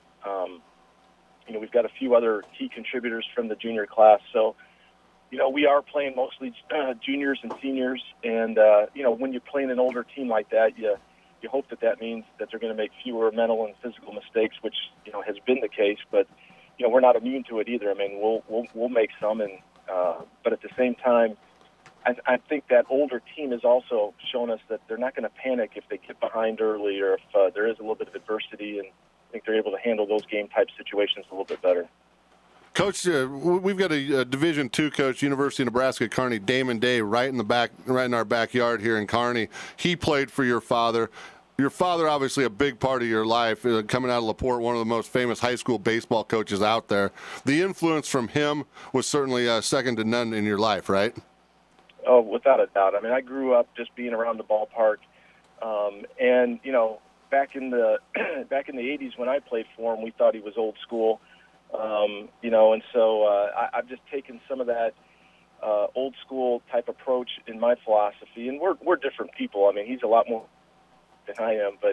we've got a few other key contributors from the junior class. So, we are playing mostly juniors and seniors. And, when you're playing an older team like that, you hope that means that they're going to make fewer mental and physical mistakes, which, has been the case. But, we're not immune to it either. We'll make some. And but at the same time, I think that older team has also shown us that they're not going to panic if they get behind early or if there is a little bit of adversity. And I think they're able to handle those game-type situations a little bit better. Coach, we've got a Division II coach, University of Nebraska Kearney, Damon Day, right in our backyard here in Kearney. He played for your father. Your father, obviously, a big part of your life, coming out of LaPorte, one of the most famous high school baseball coaches out there. The influence from him was certainly second to none in your life, right? Oh, without a doubt. I grew up just being around the ballpark, and back in the 80s when I played for him, we thought he was old school. And so I've just taken some of that old school type approach in my philosophy, and we're different people. He's a lot more than I am, but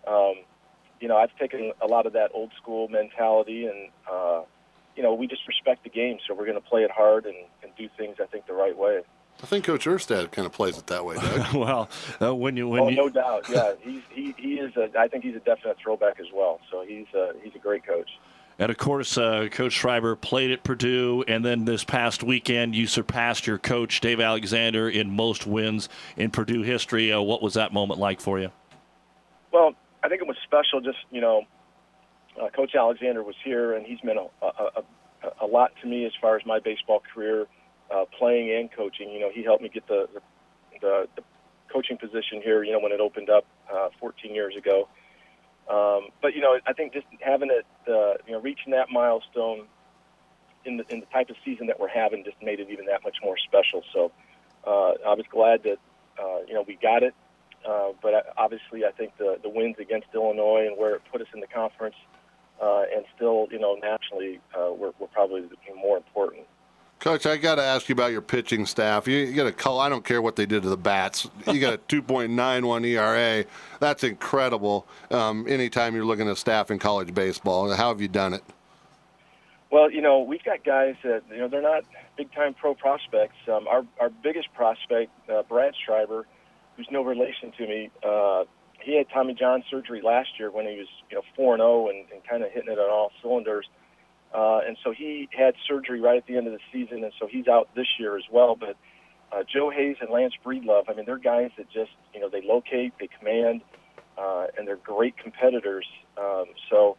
I've taken a lot of that old school mentality, and we just respect the game, so we're going to play it hard and do things, I think, the right way. I think Coach Erstad kind of plays it that way, Doug. Well, no doubt, yeah, he is. I think he's a definite throwback as well. So he's a great coach. And, of course, Coach Schreiber played at Purdue, and then this past weekend you surpassed your coach, Dave Alexander, in most wins in Purdue history. What was that moment like for you? Well, I think it was special. Just, Coach Alexander was here, and he's meant a lot to me as far as my baseball career, playing and coaching. He helped me get the coaching position here, when it opened up 14 years ago. But, I think just having it, reaching that milestone in the type of season that we're having just made it even that much more special. So I was glad that, we got it. But obviously I think the wins against Illinois and where it put us in the conference and still, nationally, were probably more important. Coach, I got to ask you about your pitching staff. You got a call. I don't care what they did to the bats. You got a 2.91 ERA. That's incredible. Anytime you're looking at staff in college baseball, how have you done it? Well, we've got guys that they're not big-time pro prospects. Our biggest prospect, Brad Schreiber, who's no relation to me, he had Tommy John surgery last year when he was 4-0 and kind of hitting it on all cylinders. And so he had surgery right at the end of the season, and so he's out this year as well. But Joe Hayes and Lance Breedlove, they're guys that just, they locate, they command, and they're great competitors. So,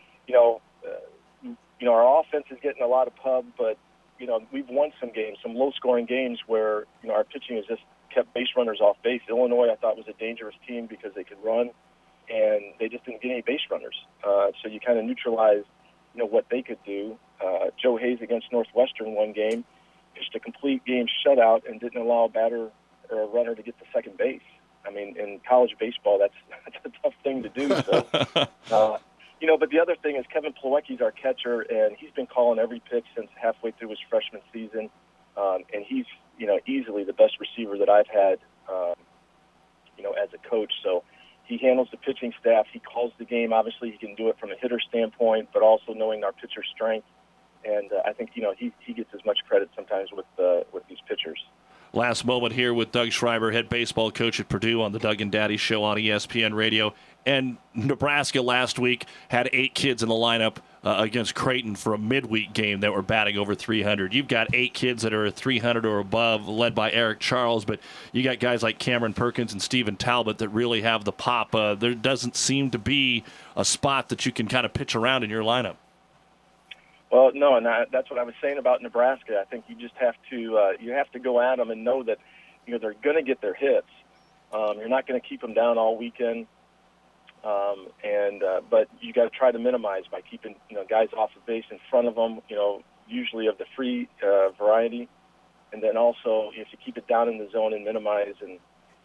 our offense is getting a lot of pub, but, we've won some games, some low-scoring games where, our pitching has just kept base runners off base. Illinois, I thought, was a dangerous team because they could run, and they just didn't get any base runners. So you kind of neutralize what they could do. Joe Hayes against Northwestern one game, pitched a complete game shutout and didn't allow a batter or a runner to get to second base. In college baseball, that's a tough thing to do. So, but the other thing is Kevin Plawecki's our catcher, and he's been calling every pitch since halfway through his freshman season. And he's, easily the best receiver that I've had, as a coach. So he handles the pitching staff. He calls the game. Obviously, he can do it from a hitter standpoint, but also knowing our pitcher's strength. And I think, he gets as much credit sometimes with these pitchers. Last moment here with Doug Schreiber, head baseball coach at Purdue, on the Doug and Daddy Show on ESPN Radio. And Nebraska last week had 8 kids in the lineup against Creighton for a midweek game that were batting over 300. You've got 8 kids that are 300 or above, led by Eric Charles, but you got guys like Cameron Perkins and Stephen Talbot that really have the pop. There doesn't seem to be a spot that you can kind of pitch around in your lineup. Well, no, and that's what I was saying about Nebraska. I think you just have to go at them and know that they're going to get their hits. You're not going to keep them down all weekend, but you got to try to minimize by keeping guys off the base in front of them. Usually of the free variety, and then also if you keep it down in the zone and minimize, and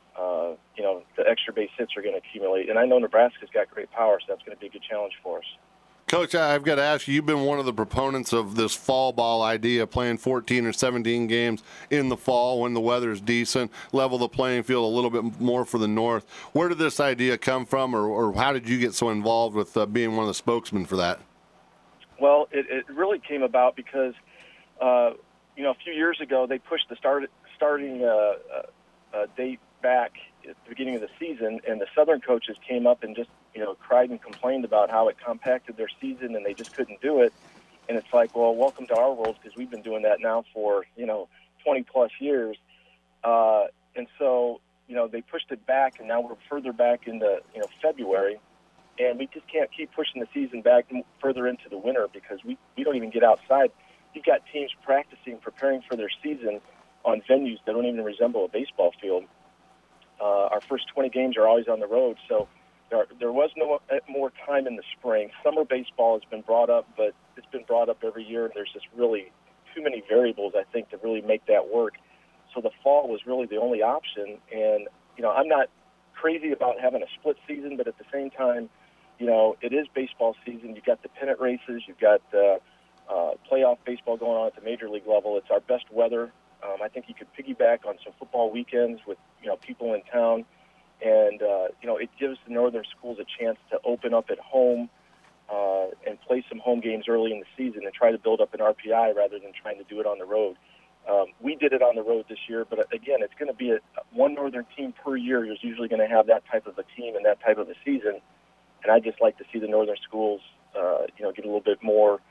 the extra base hits are going to accumulate. And I know Nebraska's got great power, so that's going to be a good challenge for us. Coach, I've got to ask you, you've been one of the proponents of this fall ball idea, playing 14 or 17 games in the fall when the weather's decent, level the playing field a little bit more for the North. Where did this idea come from, or how did you get so involved with being one of the spokesmen for that? Well, it really came about because, a few years ago they pushed the starting date back at the beginning of the season, and the Southern coaches came up and just cried and complained about how it compacted their season and they just couldn't do it. And it's like, well, welcome to our world, because we've been doing that now for 20 plus years. And so they pushed it back, and now we're further back into February, and we just can't keep pushing the season back further into the winter because we don't even get outside. You've got teams preparing for their season on venues that don't even resemble a baseball field. Our first 20 games are always on the road, so there was no more time in the spring. Summer baseball has been brought up, but it's been brought up every year, and there's just really too many variables, I think, to really make that work. So the fall was really the only option, and I'm not crazy about having a split season, but at the same time, it is baseball season. You've got the pennant races, you've got playoff baseball going on at the major league level. It's our best weather. I think you could piggyback on some football weekends with people in town, and it gives the northern schools a chance to open up at home and play some home games early in the season and try to build up an RPI rather than trying to do it on the road. We did it on the road this year, but again, it's going to be one northern team per year is usually going to have that type of a team and that type of a season, and I just like to see the northern schools get a little bit more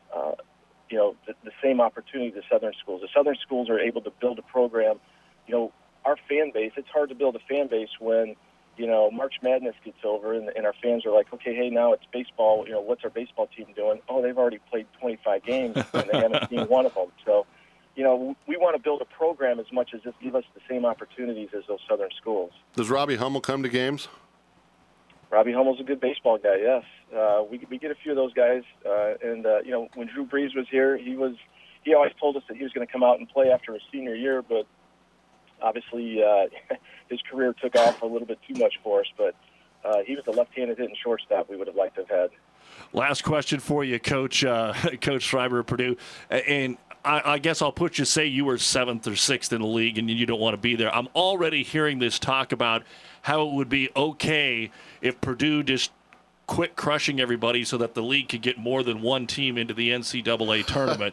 the same opportunity the southern schools. The southern schools are able to build a program. Our fan base, it's hard to build a fan base when, March Madness gets over and our fans are like, okay, hey, now it's baseball. What's our baseball team doing? Oh, they've already played 25 games and they haven't seen one of them. So, we want to build a program as much as just give us the same opportunities as those southern schools. Does Robbie Hummel come to games? Robbie Hummel's a good baseball guy, yes. We get a few of those guys. And when Drew Brees was here, he always told us that he was going to come out and play after his senior year, but obviously his career took off a little bit too much for us. But he was a left-handed hitting shortstop we would have liked to have had. Last question for you, Coach Coach Schreiber of Purdue. And I guess I'll put you, say you were 7th or 6th in the league and you don't want to be there. I'm already hearing this talk about how it would be okay if Purdue just quit crushing everybody so that the league could get more than one team into the NCAA tournament.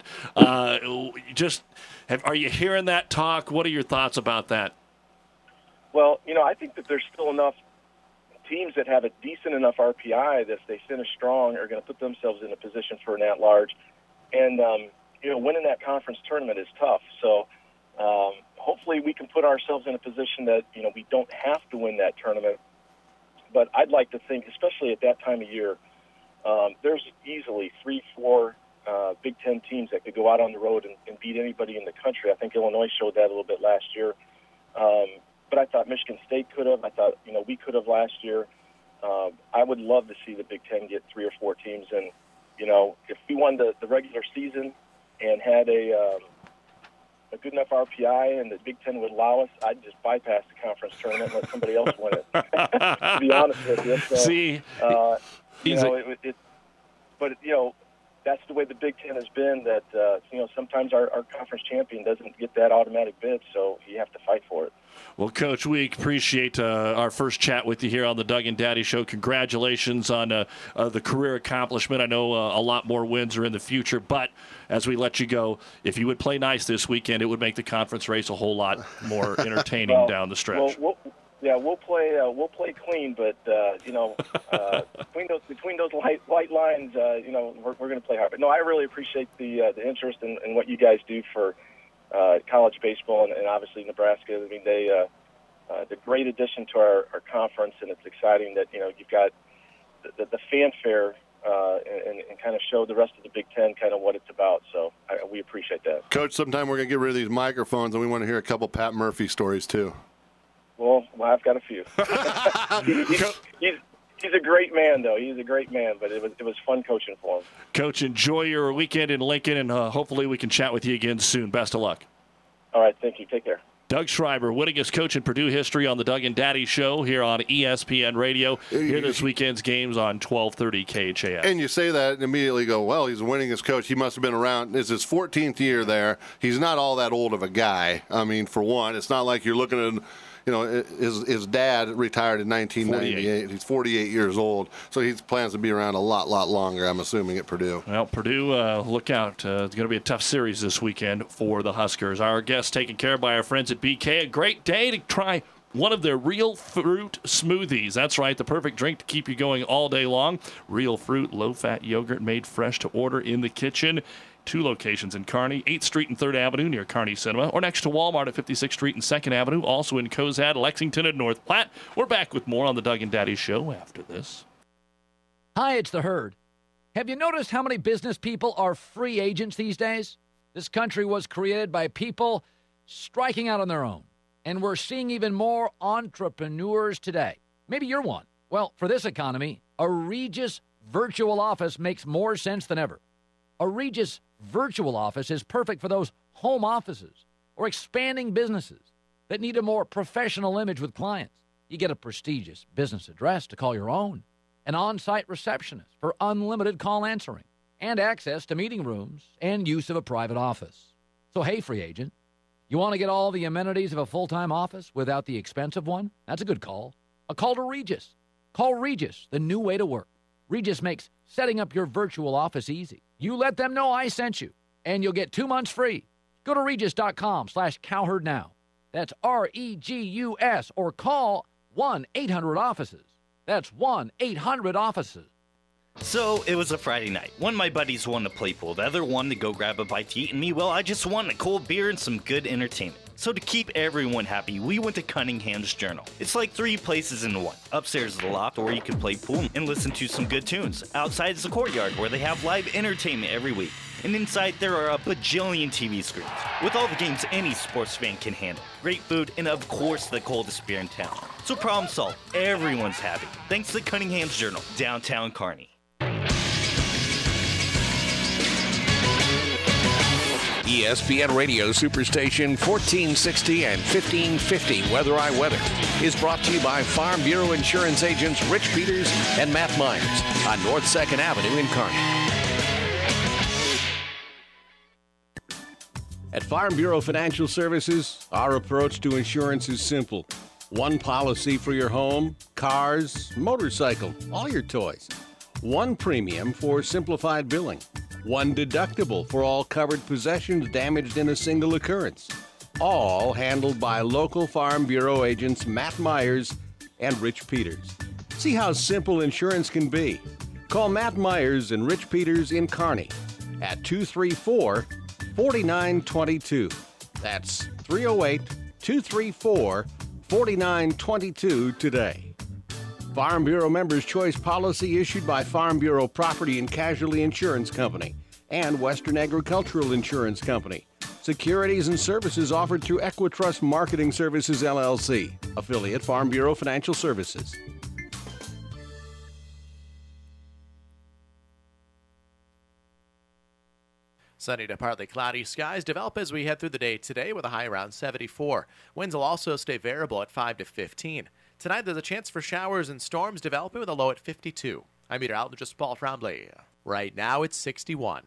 Are you hearing that talk? What are your thoughts about that? Well, I think that there's still enough teams that have a decent enough RPI that if they finish strong are going to put themselves in a position for an at-large. And, winning that conference tournament is tough. So hopefully we can put ourselves in a position that, we don't have to win that tournament. But I'd like to think, especially at that time of year, there's easily 3-4 Big Ten teams that could go out on the road and beat anybody in the country. I think Illinois showed that a little bit last year. But I thought Michigan State could have. I thought, we could have last year. I would love to see the Big Ten get 3 or 4 teams. And, if we won the regular season and had a good enough RPI and the Big Ten would allow us, I'd just bypass the conference tournament and let somebody else win it, to be honest with you. So, See, that's the way the Big Ten has been. That sometimes our conference champion doesn't get that automatic bid, so you have to fight for it. Well, Coach, we appreciate our first chat with you here on the Doug and Daddy Show. Congratulations on the career accomplishment. I know a lot more wins are in the future, but as we let you go, if you would play nice this weekend, it would make the conference race a whole lot more entertaining down the stretch. We'll play clean, but between those white lines, we're going to play hard. But no, I really appreciate the interest in what you guys do for college baseball and obviously Nebraska. I mean, they're a great addition to our conference, and it's exciting that you've got the fanfare and kind of show the rest of the Big Ten kind of what it's about. So we appreciate that. Coach, sometime we're going to get rid of these microphones, and we want to hear a couple Pat Murphy stories too. Well, I've got a few. He's a great man, though. He's a great man, but it was fun coaching for him. Coach, enjoy your weekend in Lincoln, and hopefully we can chat with you again soon. Best of luck. All right, thank you. Take care. Doug Schreiber, winningest coach in Purdue history on the Doug and Daddy Show here on ESPN Radio. Hear this weekend's games on 1230 KHAS. And you say that and immediately go, well, he's the winningest coach. He must have been around. It's his 14th year there. He's not all that old of a guy. I mean, for one, it's not like you're looking at his dad retired in 1998. He's 48 years old, so he plans to be around a lot longer, I'm assuming, at Purdue. Well, Purdue, look out. It's going to be a tough series this weekend for the Huskers. Our guests taken care of by our friends at BK. A great day to try one of their real fruit smoothies. That's right, the perfect drink to keep you going all day long. Real fruit, low-fat yogurt made fresh to order in the kitchen. 2 locations in Kearney, 8th Street and 3rd Avenue near Kearney Cinema, or next to Walmart at 56th Street and 2nd Avenue, also in Cozad, Lexington, and North Platte. We're back with more on the Doug and Daddy Show after this. Hi, it's the Herd. Have you noticed how many business people are free agents these days? This country was created by people striking out on their own, and we're seeing even more entrepreneurs today. Maybe you're one. Well, for this economy, a Regus virtual office makes more sense than ever. A Regus virtual office is perfect for those home offices or expanding businesses that need a more professional image with clients. You get a prestigious business address to call your own, an on-site receptionist for unlimited call answering, and access to meeting rooms and use of a private office. So, hey, free agent, you want to get all the amenities of a full-time office without the expense of one? That's a good call. A call to Regus. Call Regus, the new way to work. Regus makes setting up your virtual office easy. You let them know I sent you, and you'll get 2 months free. Go to Regus.com/Cowherd now. That's REGUS, or call 1-800-OFFICES. That's 1-800-OFFICES. So, it was a Friday night. One of my buddies wanted to play pool. The other wanted to go grab a bite to eat. And me, well, I just wanted a cold beer and some good entertainment. So to keep everyone happy, we went to Cunningham's Journal. It's like 3 places in one. Upstairs is the loft, where you can play pool and listen to some good tunes. Outside is the courtyard, where they have live entertainment every week. And inside, there are a bajillion TV screens, with all the games any sports fan can handle. Great food, and of course, the coldest beer in town. So problem solved. Everyone's happy. Thanks to Cunningham's Journal, downtown Kearney. ESPN Radio Superstation 1460 and 1550 Weather I Weather is brought to you by Farm Bureau Insurance agents Rich Peters and Matt Myers on North 2nd Avenue in Kearney. At Farm Bureau Financial Services, our approach to insurance is simple. One policy for your home, cars, motorcycle, all your toys. One premium for simplified billing. One deductible for all covered possessions damaged in a single occurrence. All handled by local Farm Bureau agents Matt Myers and Rich Peters. See how simple insurance can be. Call Matt Myers and Rich Peters in Kearney at 234-4922. That's 308-234-4922 today. Farm Bureau Members' Choice policy issued by Farm Bureau Property and Casualty Insurance Company and Western Agricultural Insurance Company. Securities and services offered through Equitrust Marketing Services, LLC, affiliate Farm Bureau Financial Services. Sunny to partly cloudy skies develop as we head through the day today with a high around 74. Winds will also stay variable at 5 to 15. Tonight, there's a chance for showers and storms developing with a low at 52. I'm meteorologist Paul Trombley. Right now it's 61.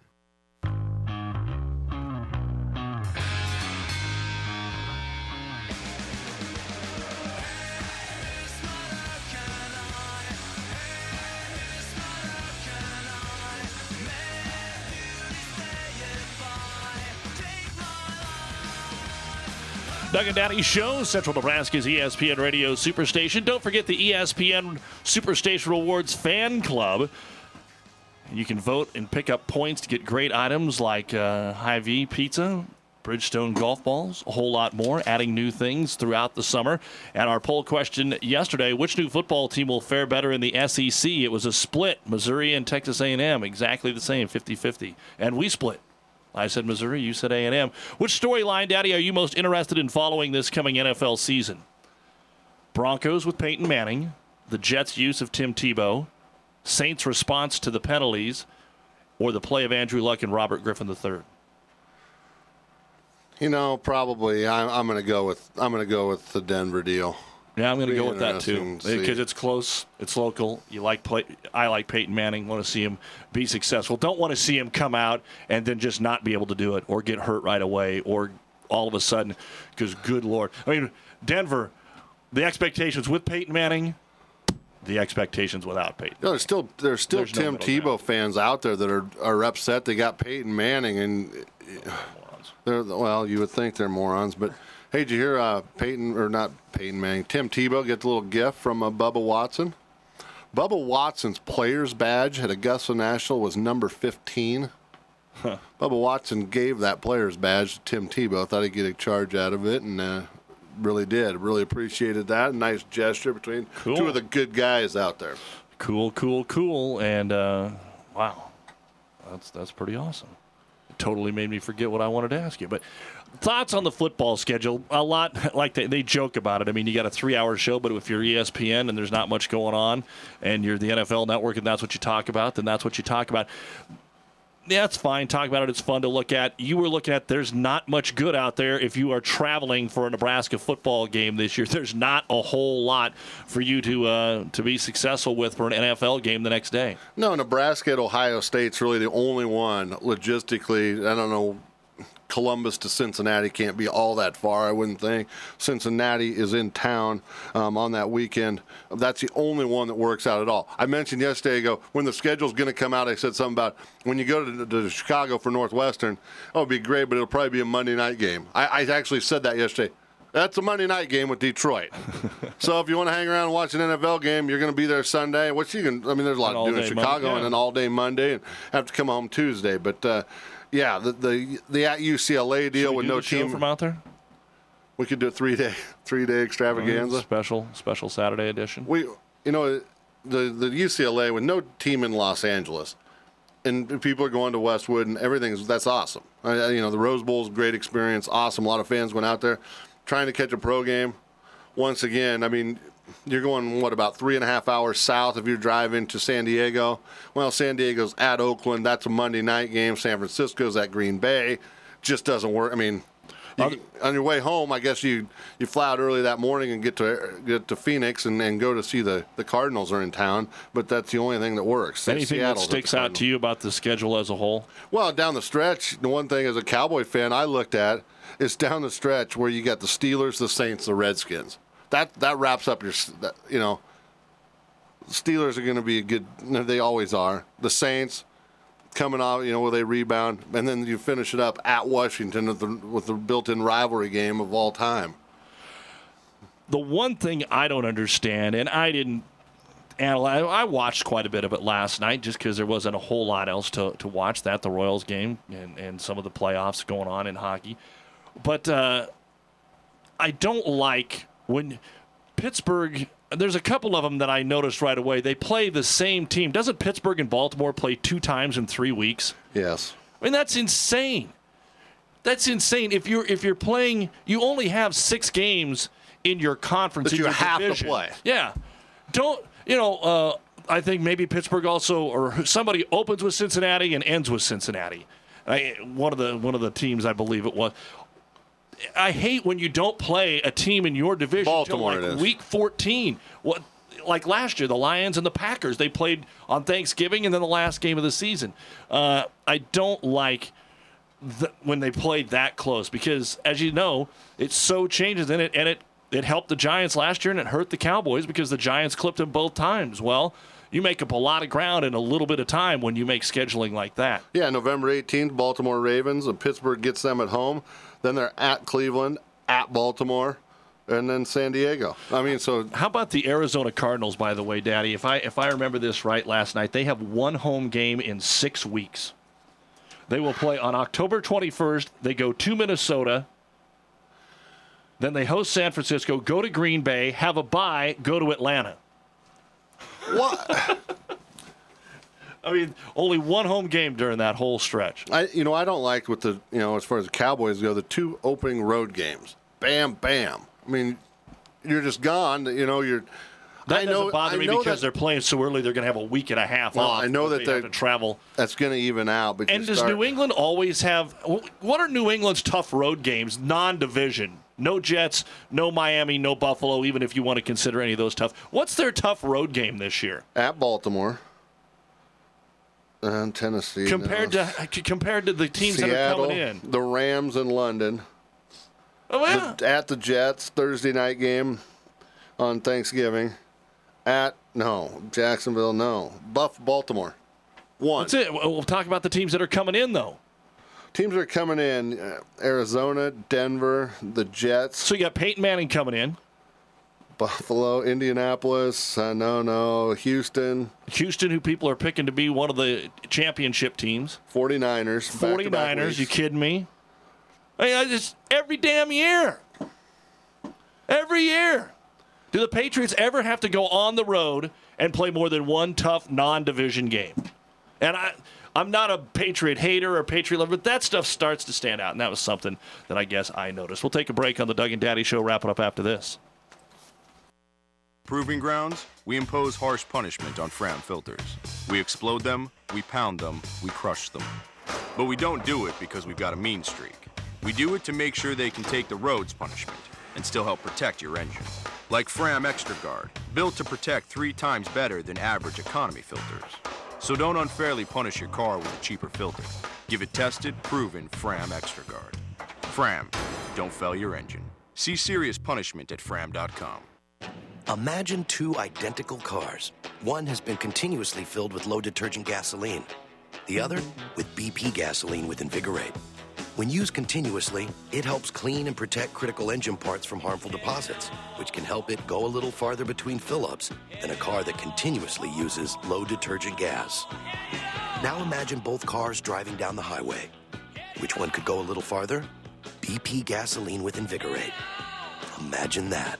Doug and Daddy Show, Central Nebraska's ESPN Radio Superstation. Don't forget the ESPN Superstation Rewards Fan Club. You can vote and pick up points to get great items like Hy-Vee pizza, Bridgestone golf balls, a whole lot more, adding new things throughout the summer. And our poll question yesterday, which new football team will fare better in the SEC? It was a split, Missouri and Texas A&M, exactly the same, 50-50. And we split. I said Missouri, you said A&M. Which storyline, Daddy, are you most interested in following this coming NFL season? Broncos with Peyton Manning, the Jets' use of Tim Tebow, Saints' response to the penalties, or the play of Andrew Luck and Robert Griffin III? You know, probably I'm going to go with the Denver deal. Yeah, I'm going to go with that too because it's close, it's local. I like Peyton Manning. Want to see him be successful. Don't want to see him come out and then just not be able to do it or get hurt right away or all of a sudden. Because good Lord, I mean Denver, the expectations with Peyton Manning, the expectations without Peyton. No, there's still Tim Tebow fans out there that are upset they got Peyton Manning and well, you would think they're morons, but. Hey, did you hear Tim Tebow get the little gift from Bubba Watson? Bubba Watson's player's badge at Augusta National was number 15. Huh. Bubba Watson gave that player's badge to Tim Tebow. Thought he'd get a charge out of it, and really did. Really appreciated that. Nice gesture between two of the good guys out there. Cool. And, wow, that's pretty awesome. It totally made me forget what I wanted to ask you, but... Thoughts on the football schedule? A lot, like they joke about it. I mean, you got a 3-hour show, but if you're ESPN and there's not much going on, and you're the NFL Network and that's what you talk about, then that's what you talk about. Yeah, it's fine. Talk about it. It's fun to look at. You were looking at there's not much good out there if you are traveling for a Nebraska football game this year. There's not a whole lot for you to be successful with for an NFL game the next day. No, Nebraska at Ohio State's really the only one logistically. I don't know. Columbus to Cincinnati can't be all that far, I wouldn't think. Cincinnati is in town on that weekend. That's the only one that works out at all. I mentioned yesterday when the schedule's going to come out, I said something about when you go to Chicago for Northwestern, it'd be great, but it'll probably be a Monday night game. I actually said that yesterday. That's a Monday night game with Detroit. So if you want to hang around and watch an NFL game, you're going to be there Sunday. There's a lot to do in Chicago and an all-day Monday and have to come home Tuesday. But, yeah, the at UCLA deal with no team from out there. We could do a three day extravaganza. Special Saturday edition. The UCLA with no team in Los Angeles, and people are going to Westwood and that's awesome. The Rose Bowl is a great experience, awesome. A lot of fans going out there trying to catch a pro game. Once again, I mean. You're going, about 3.5 hours south if you're driving to San Diego. Well, San Diego's at Oakland. That's a Monday night game. San Francisco's at Green Bay. Just doesn't work. I mean, on your way home, I guess you fly out early that morning and get to Phoenix and go to see the Cardinals are in town. But that's the only thing that works. Anything that sticks out to you about the schedule as a whole? Well, down the stretch, the one thing as a Cowboy fan I looked at is down the stretch where you got the Steelers, the Saints, the Redskins. That wraps up your, Steelers are going to be a good, they always are. The Saints coming off, where they rebound, and then you finish it up at Washington with the built-in rivalry game of all time. The one thing I don't understand, and I didn't analyze, I watched quite a bit of it last night just because there wasn't a whole lot else to watch, the Royals game and some of the playoffs going on in hockey. But I don't like when Pittsburgh, there's a couple of them that I noticed right away. They play the same team. Doesn't Pittsburgh and Baltimore play 2 times in 3 weeks? Yes. I mean, that's insane. That's insane. If you're playing, you only have 6 games in your conference. But you have division. to play. Yeah. I think maybe Pittsburgh also, or somebody opens with Cincinnati and ends with Cincinnati. One of the teams, I believe it was. I hate when you don't play a team in your division until week 14. like last year, the Lions and the Packers, they played on Thanksgiving and then the last game of the season. I don't like when they played that close because, as you know, it so changes in it, and it helped the Giants last year and it hurt the Cowboys because the Giants clipped them both times. Well, you make up a lot of ground in a little bit of time when you make scheduling like that. Yeah, November 18th, Baltimore Ravens, and Pittsburgh gets them at home. Then they're at Cleveland, at Baltimore, and then San Diego. I mean, so how about the Arizona Cardinals, by the way, Daddy? If I remember this right last night, they have one home game in 6 weeks. They will play on October 21st. They go to Minnesota. Then they host San Francisco, go to Green Bay, have a bye, go to Atlanta. What? I mean, only one home game during that whole stretch. I don't like with the, as far as the Cowboys go, the 2 opening road games. Bam, bam. I mean, you're just gone. That doesn't bother me because they're playing so early. They're going to have a week and a half off. I know that they have to travel. That's going to even out. But and does New England always have? What are New England's tough road games? Non-division. No Jets, no Miami, no Buffalo. Even if you want to consider any of those tough. What's their tough road game this year? At Baltimore. And Tennessee. Compared to the teams Seattle, that are coming in. The Rams in London. Oh yeah. At the Jets, Thursday night game on Thanksgiving. Jacksonville, no. Baltimore. 1. That's it. We'll talk about the teams that are coming in, though. Teams that are coming in, Arizona, Denver, the Jets. So you got Peyton Manning coming in. Buffalo, Indianapolis, Houston. Houston, who people are picking to be one of the championship teams. 49ers. 49ers, you kidding me? I just every damn year. Every year. Do the Patriots ever have to go on the road and play more than one tough non-division game? And I'm not a Patriot hater or Patriot lover, but that stuff starts to stand out, and that was something that I guess I noticed. We'll take a break on the Doug and Daddy Show, wrap it up after this. Proving grounds, we impose harsh punishment on Fram filters. We explode them, we pound them, we crush them. But we don't do it because we've got a mean streak. We do it to make sure they can take the road's punishment and still help protect your engine. Like Fram Extra Guard, built to protect 3 times better than average economy filters. So don't unfairly punish your car with a cheaper filter. Give it tested, proven Fram Extra Guard. Fram, don't fail your engine. See serious punishment at fram.com. Imagine 2 identical cars. One has been continuously filled with low detergent gasoline. The other with BP gasoline with Invigorate. When used continuously, it helps clean and protect critical engine parts from harmful deposits, which can help it go a little farther between fill-ups than a car that continuously uses low detergent gas. Now imagine both cars driving down the highway. Which one could go a little farther? BP gasoline with Invigorate. Imagine that.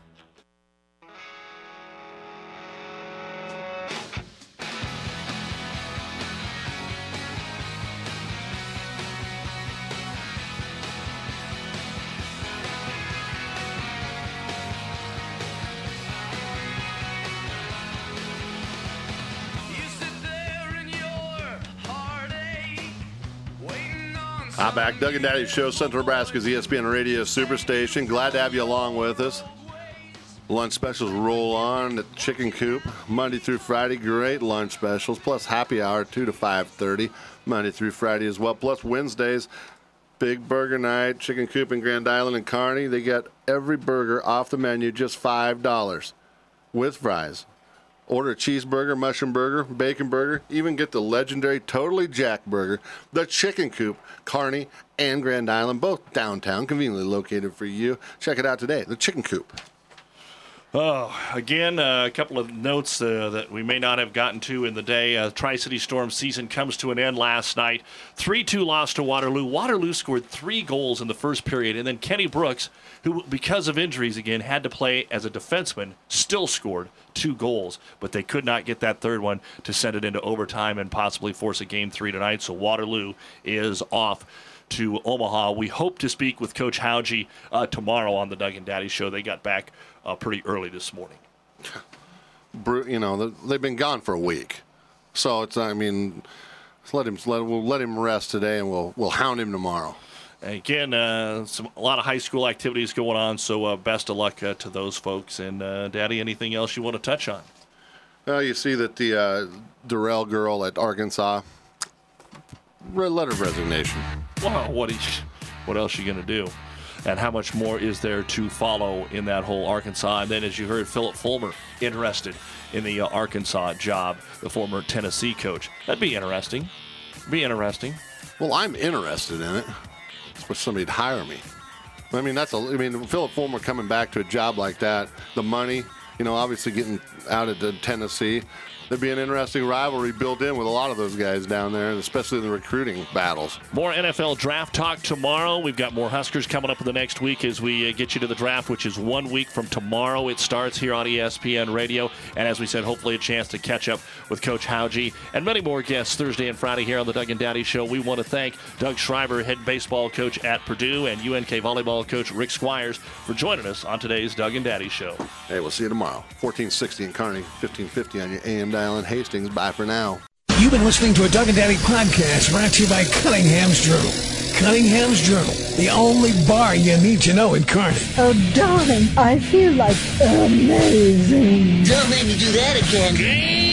I'm back. Doug and Daddy Show, Central Nebraska's ESPN Radio Superstation. Glad to have you along with us. Lunch specials roll on at Chicken Coop Monday through Friday. Great lunch specials, plus happy hour 2 to 5:30 Monday through Friday as well. Plus Wednesdays, big burger night. Chicken Coop in Grand Island and Kearney. They get every burger off the menu, just $5 with fries. Order a cheeseburger, mushroom burger, bacon burger, even get the legendary Totally Jack burger. The Chicken Coop, Kearney and Grand Island, both downtown, conveniently located for you. Check it out today, the Chicken Coop. Oh, again, a couple of notes that we may not have gotten to in the day. Tri-City Storm season comes to an end last night. 3-2 loss to Waterloo. Waterloo scored 3 goals in the first period, and then Kenny Brooks, who, because of injuries again, had to play as a defenseman, still scored 2 goals, but they could not get that third one to send it into overtime and possibly force a Game 3 tonight, so Waterloo is off to Omaha. We hope to speak with Coach Hauge tomorrow on the Doug and Daddy Show. They got back pretty early this morning. They've been gone for a week, so we'll let him rest today, and we'll hound him tomorrow. Again, a lot of high school activities going on, so best of luck to those folks. And, Daddy, anything else you want to touch on? You see that the Durrell girl at Arkansas, letter of resignation. Wow, what else are you going to do? And how much more is there to follow in that whole Arkansas? And then, as you heard, Philip Fulmer interested in the Arkansas job, the former Tennessee coach. That'd be interesting. Well, I'm interested in it. I wish somebody'd hire me. I mean, Philip Fulmer coming back to a job like that, the money, obviously getting out of Tennessee. There'd be an interesting rivalry built in with a lot of those guys down there, especially in the recruiting battles. More NFL draft talk tomorrow. We've got more Huskers coming up in the next week as we get you to the draft, which is 1 week from tomorrow. It starts here on ESPN Radio. And as we said, hopefully a chance to catch up with Coach Hauge and many more guests Thursday and Friday here on the Doug and Daddy Show. We want to thank Doug Schreiber, head baseball coach at Purdue, and UNK volleyball coach Rick Squires for joining us on today's Doug and Daddy Show. Hey, we'll see you tomorrow. 1460 in Kearney, 1550 on your AM dial in Hastings. Bye for now. You've been listening to a Doug and Daddy podcast brought to you by Cunningham's Journal. Cunningham's Journal, the only bar you need to know in Kearney. Oh, darling, I feel like amazing. Don't make me do that again.